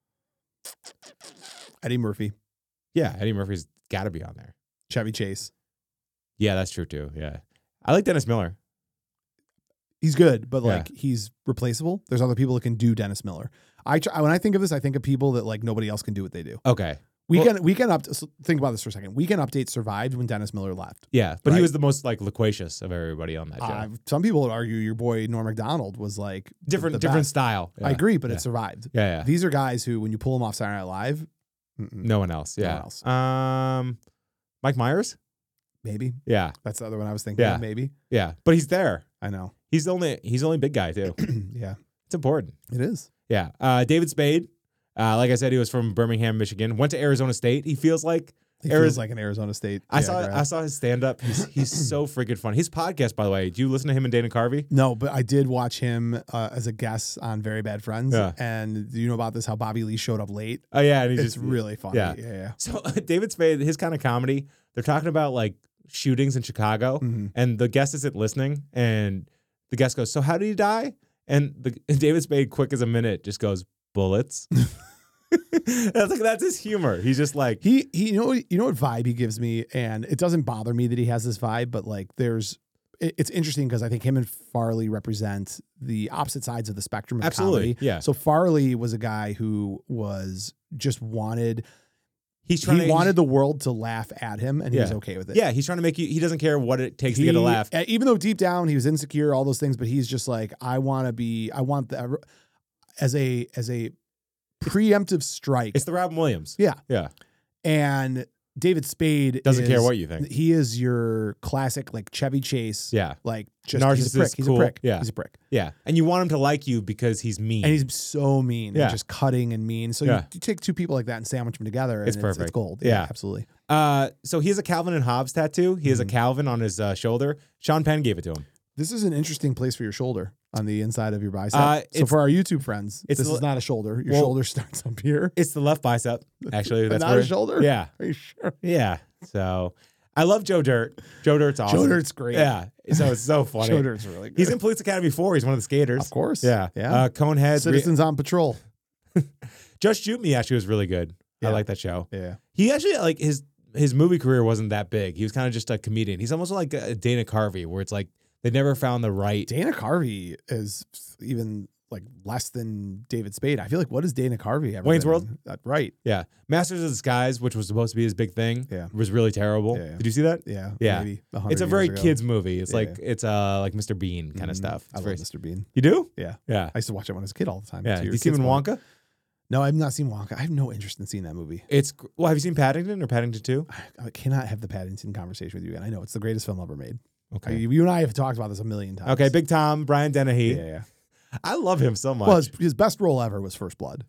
Eddie Murphy, Yeah, Eddie Murphy's got to be on there. Chevy Chase. Yeah, that's true too. Yeah. I like Dennis Miller. He's good, but Yeah. like he's replaceable. There's other people that can do Dennis Miller. I try, when I think of this, I think of people that like nobody else can do what they do. Okay. Weekend Weekend up. So think about this for a second. Weekend Update survived when Dennis Miller left. Yeah, but Right. he was the most like loquacious of everybody on that show. Uh, some people would argue your boy Norm Macdonald was like different the different best. style. I Yeah. agree, but yeah. it survived. Yeah, yeah. These are guys who, when you pull them off Saturday Night Live, mm-mm, No one else. No Yeah. one else. Um, Mike Myers. maybe Yeah, that's the other one I was thinking. Yeah. Of, maybe yeah. But he's there. I know. He's the only he's the only big guy too. Yeah, It's important. it is. Yeah. Uh, David Spade. Uh, like I said, he was from Birmingham, Michigan. Went to Arizona State. He feels like He Ariz- feels like an Arizona State. I yeah, saw grad. I saw his stand up. He's he's so freaking fun. His podcast, by the way. Do you listen to him and Dana Carvey? No, but I did watch him uh, as a guest on Very Bad Friends. Yeah. And do you know about this? How Bobby Lee showed up late. Oh yeah, and he's It's just really funny. yeah. Yeah, yeah. So David Spade, his kind of comedy. They're talking about like shootings in Chicago, hmm and the guest isn't listening, and the guest goes, "So how did he die?" And the and David Spade, quick as a minute, just goes, "Bullets." That's like that's his humor. He's just like He he you know what- you know what vibe he gives me, and it doesn't bother me that he has this vibe, but like there's it- it's interesting because I think him and Farley represent the opposite sides of the spectrum of absolutely, comedy. yeah. So Farley was a guy who was just wanted He's trying he to wanted the world to laugh at him, and he was Yeah. okay with it. yeah. He's trying to make you. He doesn't care what it takes He, to get a laugh. uh, even though deep down he was insecure, all those things, but he's just like, I want to be, I want the as a as a preemptive strike. It's the Robin Williams. Yeah. yeah. And David Spade Doesn't is- care what you think. He is your classic like Chevy Chase. Yeah, Like just he's a Narcissist, prick. He's cool. a prick. Yeah. He's a prick. yeah. And you want him to like you because he's mean. And he's so mean Yeah. and just cutting and mean. So Yeah. you, you take two people like that and sandwich them together, and It's it's, it's, perfect. gold. Yeah. absolutely. uh, so he has a Calvin and Hobbes tattoo. He has a Mhm. Calvin on his uh, shoulder. Sean Penn gave it to him. This is an interesting place for your shoulder on the inside of your bicep. Uh, so it's- for our YouTube friends, it's this the- is not a shoulder. Your Well- shoulder starts up here. It's the left bicep. Actually, that's not where a shoulder. Yeah, Are you sure? yeah. So I love Joe Dirt. Joe Dirt's awesome. Joe Dirt's great. Yeah. So it's so funny. Joe Dirt's really good. He's in Police Academy four. He's one of the skaters. of course. Yeah. Yeah. Uh, Coneheads. Re- Citizens on Patrol. Just Shoot Me actually was really good. I Yeah. like that show. Yeah. He actually like his his movie career wasn't that big. He was kind of just a comedian. He's almost like a Dana Carvey, where it's like they never found the right. Dana Carvey is even like less than David Spade. I feel like what is Dana Carvey ever Wayne's been World? in? Uh, right. Yeah, Masters of Disguise, which was supposed to be his big thing, Yeah. was really terrible. Yeah, yeah. Did you see that? Yeah. Yeah. Maybe a hundred It's a years very ago. kids movie. It's Yeah, like it's uh like Mister Bean kind of Mhm. stuff. I It's love very, Mister Bean. you do? Yeah. Yeah. I used to watch it when I was a kid all the time. Yeah. To Do your you see him kids' in point. Wonka? No, I've not seen Wonka. I have no interest in seeing that movie. It's well. Have you seen Paddington or Paddington Two? I, I cannot have the Paddington conversation with you again. I know it's the greatest film ever made. Okay. You, you and I have talked about this a million times. Okay. Big Tom, Brian Dennehy. Yeah, yeah. I love him so much. Well, his, his best role ever was First Blood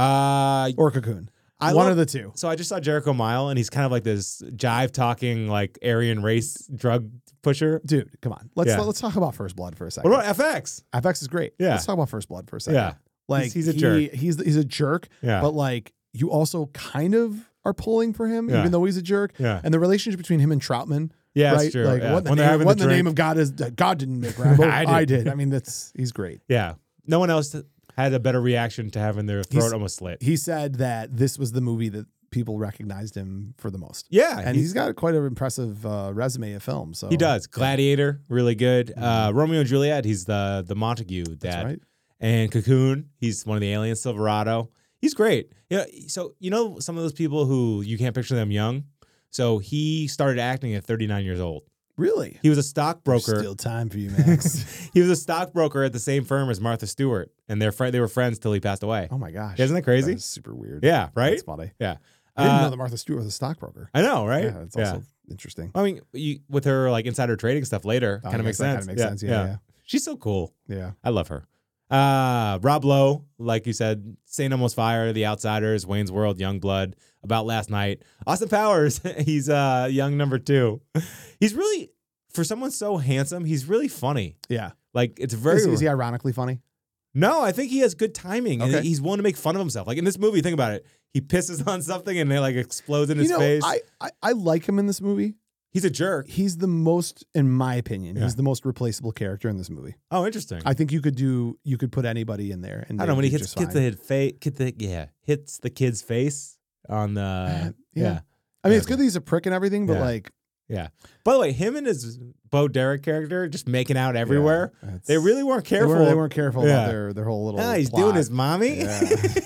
uh, or Cocoon. I One love- of the two. So I just saw Jericho Mile, and he's kind of like this jive talking, like Aryan race drug pusher. Dude, come on. Let's Yeah. let's talk about First Blood for a second. What about F X? F X is great. Yeah. Let's talk about First Blood for a second. Yeah, Like He's- he's a he- jerk. He's he's a jerk, yeah, but like you also kind of are pulling for him, Yeah. even though he's a jerk. yeah, And the relationship between him and Troutman, yeah. right? That's true. Like yeah. what in the, When they're name, having what in the the name drink. of God is God didn't make Rambo. I I, did. did. I mean, that's he's great. Yeah, no one else had a better reaction to having their throat He's- almost slit. He said that this was the movie that people recognized him for the most. Yeah, And he's, he's got quite an impressive uh, resume of films. So he does. Gladiator, really good. Uh, Mhm. Romeo and Juliet, he's the the Montague dad. That's right. And Cocoon, he's one of the aliens. Silverado, he's great. Yeah. So you know some of those people who you can't picture them young. So he started acting at thirty-nine years old. Really? He was a There's stockbroker. Still time for you, Max. He was a stockbroker at the same firm as Martha Stewart, and their friend they were friends till he passed away. oh my gosh. Isn't that crazy? That is super weird. Yeah, right. That's funny. Yeah, I didn't Uh, know that Martha Stewart was a stockbroker. I know, right? Yeah, it's also interesting. I mean, you, with her like insider trading stuff later, Oh, kind I of makes guess that sense. kinda makes sense. Yeah, yeah. She's so cool. Yeah. I love her. Uh, Rob Lowe, like you said, Saint Elmo's Fire, The Outsiders, Wayne's World, Young Blood, About Last Night. Austin Powers, he's uh young number two. He's really, for someone so handsome, he's really funny. Yeah. Like it's very. Is, is he ironically funny? No, I think he has good timing, and Okay. he's willing to make fun of himself. Like in this movie, think about it. He pisses on something, and it like explodes in his you know, face. I, I I like him in this movie. He's a jerk. He's the most, in my opinion, Yeah. he's the most replaceable character in this movie. Oh, interesting. I think you could do, you could put anybody in there. And I don't know when he they'd hits do just hits the fine. hit fa- hit the yeah hits the kid's face on the Uh, yeah. yeah. I mean, it's good that he's a prick and everything, but Yeah. like, Yeah. By the way, him and his Bo Derek character just making out everywhere. Yeah, they really weren't they careful. weren't, they weren't careful Yeah. about their their whole little. Ah, he's plot. doing his mommy. Yeah.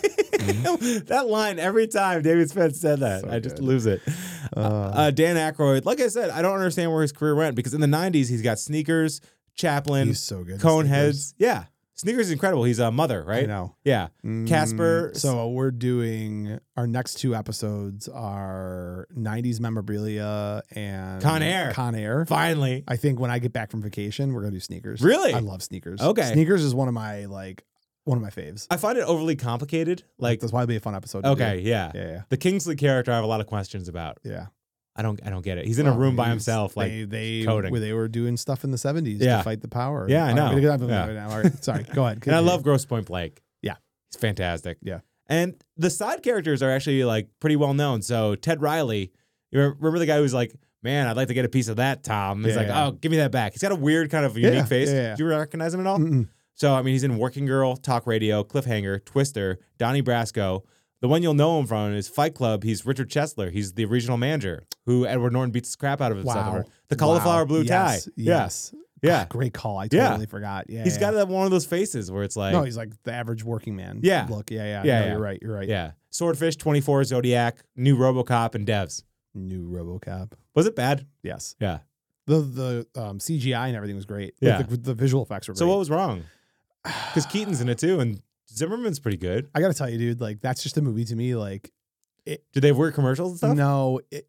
That line every time David Spence said that, So I just good. lose it. Uh, Uh, Dan Aykroyd, like I said, I don't understand where his career went because in the nineties he's got Sneakers, Chaplin, he's so good. Coneheads. Yeah, Sneakers is incredible. He's a mother, I right? know. Yeah, Mm, Casper. So we're doing our next two episodes are nineties memorabilia and Con Air. Con Air. Finally, I think when I get back from vacation, we're gonna do sneakers. Really? I love sneakers. Okay. Sneakers is one of my like one of my faves. I find it overly complicated. Like, That's why it'll be a fun episode. to okay, do. yeah. Yeah. The Kingsley character, I have a lot of questions about. Yeah. Yeah. I don't, I don't get it. He's in a Well, room by he's- himself, like they they coding. where they were doing stuff in the seventies Yeah. to fight the power. Yeah, I All right, know. we can- Yeah. All right, sorry, go ahead. And I continue. love Grosse Point Blake. Yeah. He's fantastic. Yeah. And the side characters are actually like pretty well known. So Ted Riley, you remember the guy who's like, man, I'd like to get a piece of that, Tom. He's Yeah, like, yeah. oh, give me that back. He's got a weird kind of unique Yeah, face. yeah, yeah. Do you recognize him at all? Mm-mm. So, I mean, he's in Working Girl, Talk Radio, Cliffhanger, Twister, Donnie Brasco. The one you'll know him from is Fight Club. He's Richard Chesler. He's the regional manager who Edward Norton beats the crap out of himself. Wow. over. The cauliflower Wow. blue Yes, tie. Yes. Yeah. God, great call. I Yeah. totally forgot. Yeah. He's yeah. got that one of those faces where it's like, No, he's like the average working man. Yeah. Look, yeah, yeah. Yeah, No, yeah. You're right. You're right. yeah. Swordfish, twenty-four, Zodiac, new RoboCop, and Devs. New RoboCop. Was it bad? Yes. Yeah. The the um, C G I and everything was great. Like, Yeah. the, the visual effects were great. So what was wrong? Because Keaton's in it too, and Zimmerman's pretty good. I got to tell you, dude, like that's just a movie to me. Like, Did they have weird commercials and stuff? no, it,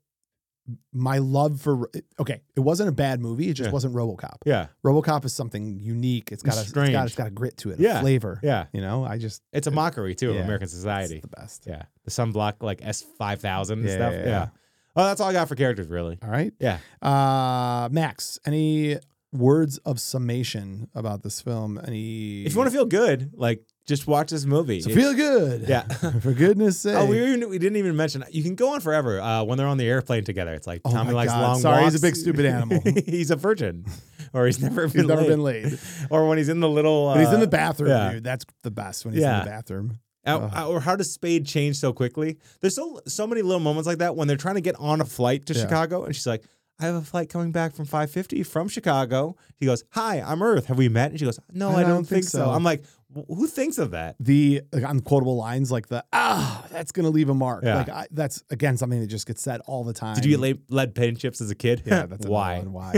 my love for okay, it wasn't a bad movie. It just Yeah. wasn't RoboCop. Yeah. RoboCop is something unique. It's got It's a it's strange. got, it's got a grit to it, Yeah. a flavor. Yeah. You know, I just It's a mockery too of Yeah. American it's society. the best. Yeah. The sunblock like S five thousand and Yeah, stuff. yeah, Yeah. yeah. Oh, that's all I got for characters, really. All right. Yeah. Uh, Max, any words of summation about this film? Any? If you want to feel good, like just watch this movie. so It- feel good. Yeah. For goodness sake. Oh, we, even, we didn't even mention. You can go on forever uh, when they're on the airplane together. It's like Oh Tommy my likes God. long Sorry, walks. he's a big stupid animal. He's a virgin, or he's never been He's never laid. been laid. Or when he's in the little. Uh, When he's in the bathroom, yeah. dude. That's the best when he's in Yeah. the bathroom. Uh, Ugh. uh, or how does Spade change so quickly? There's so so many little moments like that when they're trying to get on a flight to Yeah. Chicago, and she's like, "I have a flight coming back from five fifty from Chicago." He goes, "Hi, I'm Earth. Have we met?" And she goes, "No, I, don't, think, so. so. I'm like, "Wh- "Who thinks of that?" The like, unquotable lines like the ah, that's gonna leave a mark. Yeah. Like I, that's again something that just gets said all the time. Did you get la- lead paint chips as a kid? Yeah, that's another why. one. Why?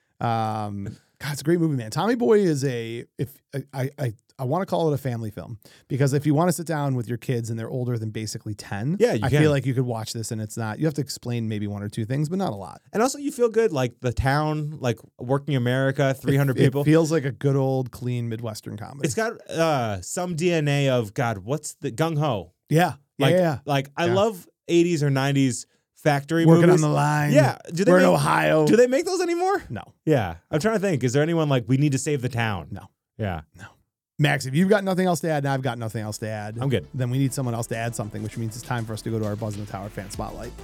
um, God, it's a great movie, man. Tommy Boy is a if I I I want to call it a family film because if you want to sit down with your kids and they're older than basically ten, Yeah, you I can. feel like you could watch this and it's not. You have to explain maybe one or two things, but not a lot. And also, you feel good, like the town, like working America, three hundred It people. feels like a good old clean Midwestern comedy. It's got uh, some D N A of God. What's the gung ho? yeah, Like, yeah, yeah. like I Yeah. love eighties or nineties factory Working movies. on the line. Yeah. Do they We're in make, Ohio. do they make those anymore? No, Yeah. I'm trying to think. Is there anyone like we need to save the town? No. Yeah. Max, if you've got nothing else to add, and I've got nothing else to add. I'm good. Then we need someone else to add something, which means it's time for us to go to our Buzz in the Tower fan spotlight.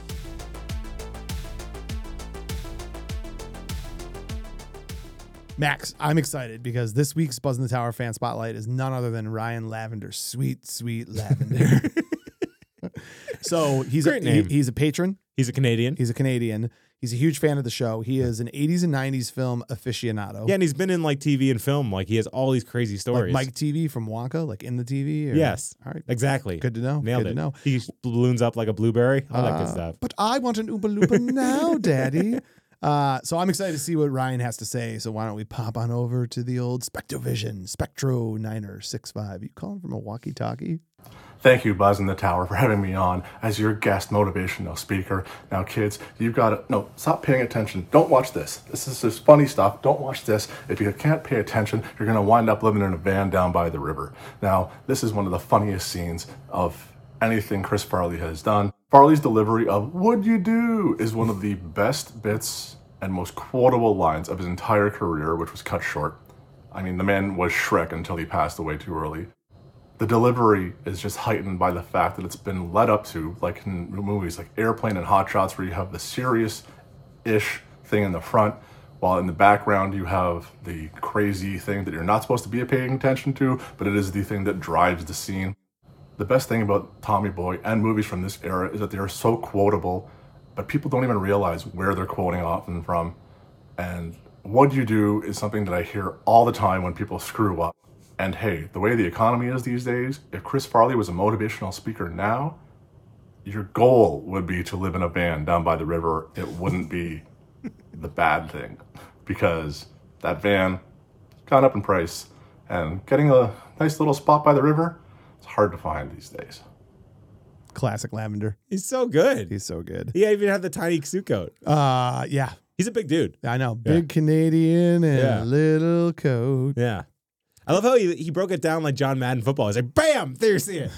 Max, I'm excited because this week's Buzz in the Tower fan spotlight is none other than Ryan Lavender. Sweet, sweet Lavender. So he's Great a, name. he- he's a patron. He's a Canadian. He's a Canadian. He's a huge fan of the show. He is an eighties and nineties film aficionado. Yeah, and he's been in like T V and film. Like he has all these crazy Like stories. Mike T V from Wonka, like in the T V. Or- Yes. All right. Exactly. Good to know. Nailed Good it. to know. He balloons up like a blueberry. All that good Uh, stuff. But I want an Oompa Loompa now, Daddy. Uh, so I'm excited to see what Ryan has to say. So why don't we pop on over to the old Spectrovision, Spectro Niner six five. You calling from a walkie-talkie? Thank you, Buzz in the Tower, for having me on as your guest motivational speaker. Now, kids, you've got to, no, stop paying attention. Don't watch this. This is just funny stuff. Don't watch this. If you can't pay attention, you're going to wind up living in a van down by the river. Now, this is one of the funniest scenes of anything Chris Farley has done. Farley's delivery of "Would you do" is one of the best bits and most quotable lines of his entire career, which was cut short. I mean, the man was Shrek until he passed away too early. The delivery is just heightened by the fact that it's been led up to, like in movies like Airplane and Hot Shots, where you have the serious-ish thing in the front, while in the background you have the crazy thing that you're not supposed to be paying attention to, but it is the thing that drives the scene. The best thing about Tommy Boy and movies from this era is that they are so quotable but people don't even realize where they're quoting often from. And what you do is something that I hear all the time when people screw up. And hey, the way the economy is these days, if Chris Farley was a motivational speaker now, your goal would be to live in a van down by the river. It wouldn't be the bad thing, because that van gone up in price, and getting a nice little spot by the river, it's hard to find these days. Classic Lavender. He's so good. He's so good. He even had the tiny suit coat. Uh, yeah, He's a big dude. I know. Big Canadian and Yeah. a little coat. Yeah. I love how he, he broke it down like John Madden football. He's like, bam, there you see it.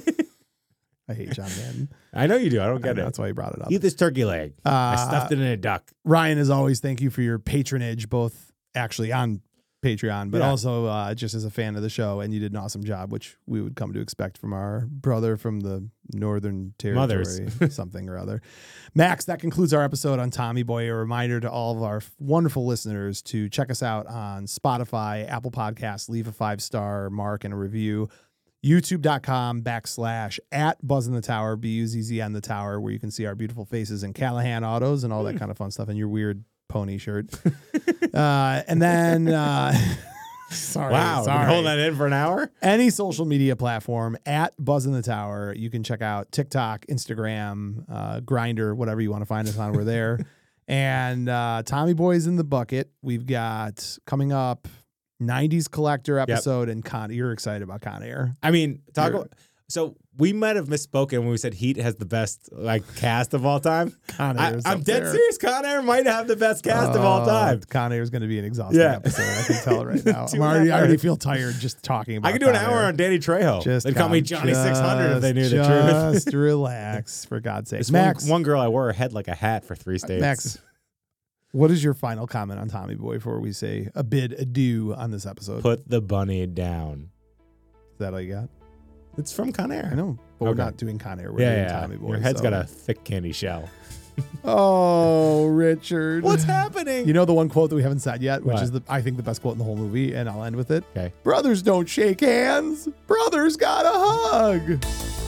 I hate John Madden. I know you do. I don't I get know, it. that's why he brought it up. Eat this turkey leg. Uh, I stuffed it in a duck. Ryan, as always, thank you for your patronage, both actually on Patreon, but Yeah. also uh, just as a fan of the show. And you did an awesome job, which we would come to expect from our brother from the Northern Territory, Mothers. something or other. Max, that concludes our episode on Tommy Boy. A reminder to all of our wonderful listeners to check us out on Spotify, Apple Podcasts, leave a five-star mark and a review. YouTube.com backslash at Buzz in the Tower, B U Z Z on the Tower, where you can see our beautiful faces and Callahan autos and all that kind of fun stuff, and your weird pony shirt. uh, and then, uh, sorry, Wow. sorry. Hold that in for an hour? Any social media platform at Buzz in the Tower. You can check out TikTok, Instagram, uh, Grindr, whatever you want to find us on. We're there. And uh, Tommy Boy's in the bucket. We've got coming up nineties Collector episode and Con. You're excited about Con Air. I mean, talk You're- about, so we might have misspoken when we said Heat has the best like cast of all time. Con I, Air's I'm up dead there. serious. Con Air might have the best cast of all Oh, time. Con Air is going to be an exhausting Yeah. episode. I can tell it right now. Two I'm already, I hours. already feel tired just talking about I could do an Con hour Air. on Danny Trejo. Just They'd call me calm- Johnny six hundred if they knew the just- truth. Just relax, for God's sake. This Max, one, one girl I wore her head like a hat for three states. Max, what is your final comment on Tommy Boy before we say a bid adieu on this episode? Put the bunny down. Is that all you got? It's from Con Air. I know, but Okay. we're not doing Con Air. We're Yeah, doing yeah. Tommy Boy. Your head's so- got a thick candy shell. Oh, Richard. What's happening? You know the one quote that we haven't said yet, which What? is the I think the best quote in the whole movie, and I'll end with it. Okay. Brothers don't shake hands. Brothers got a hug.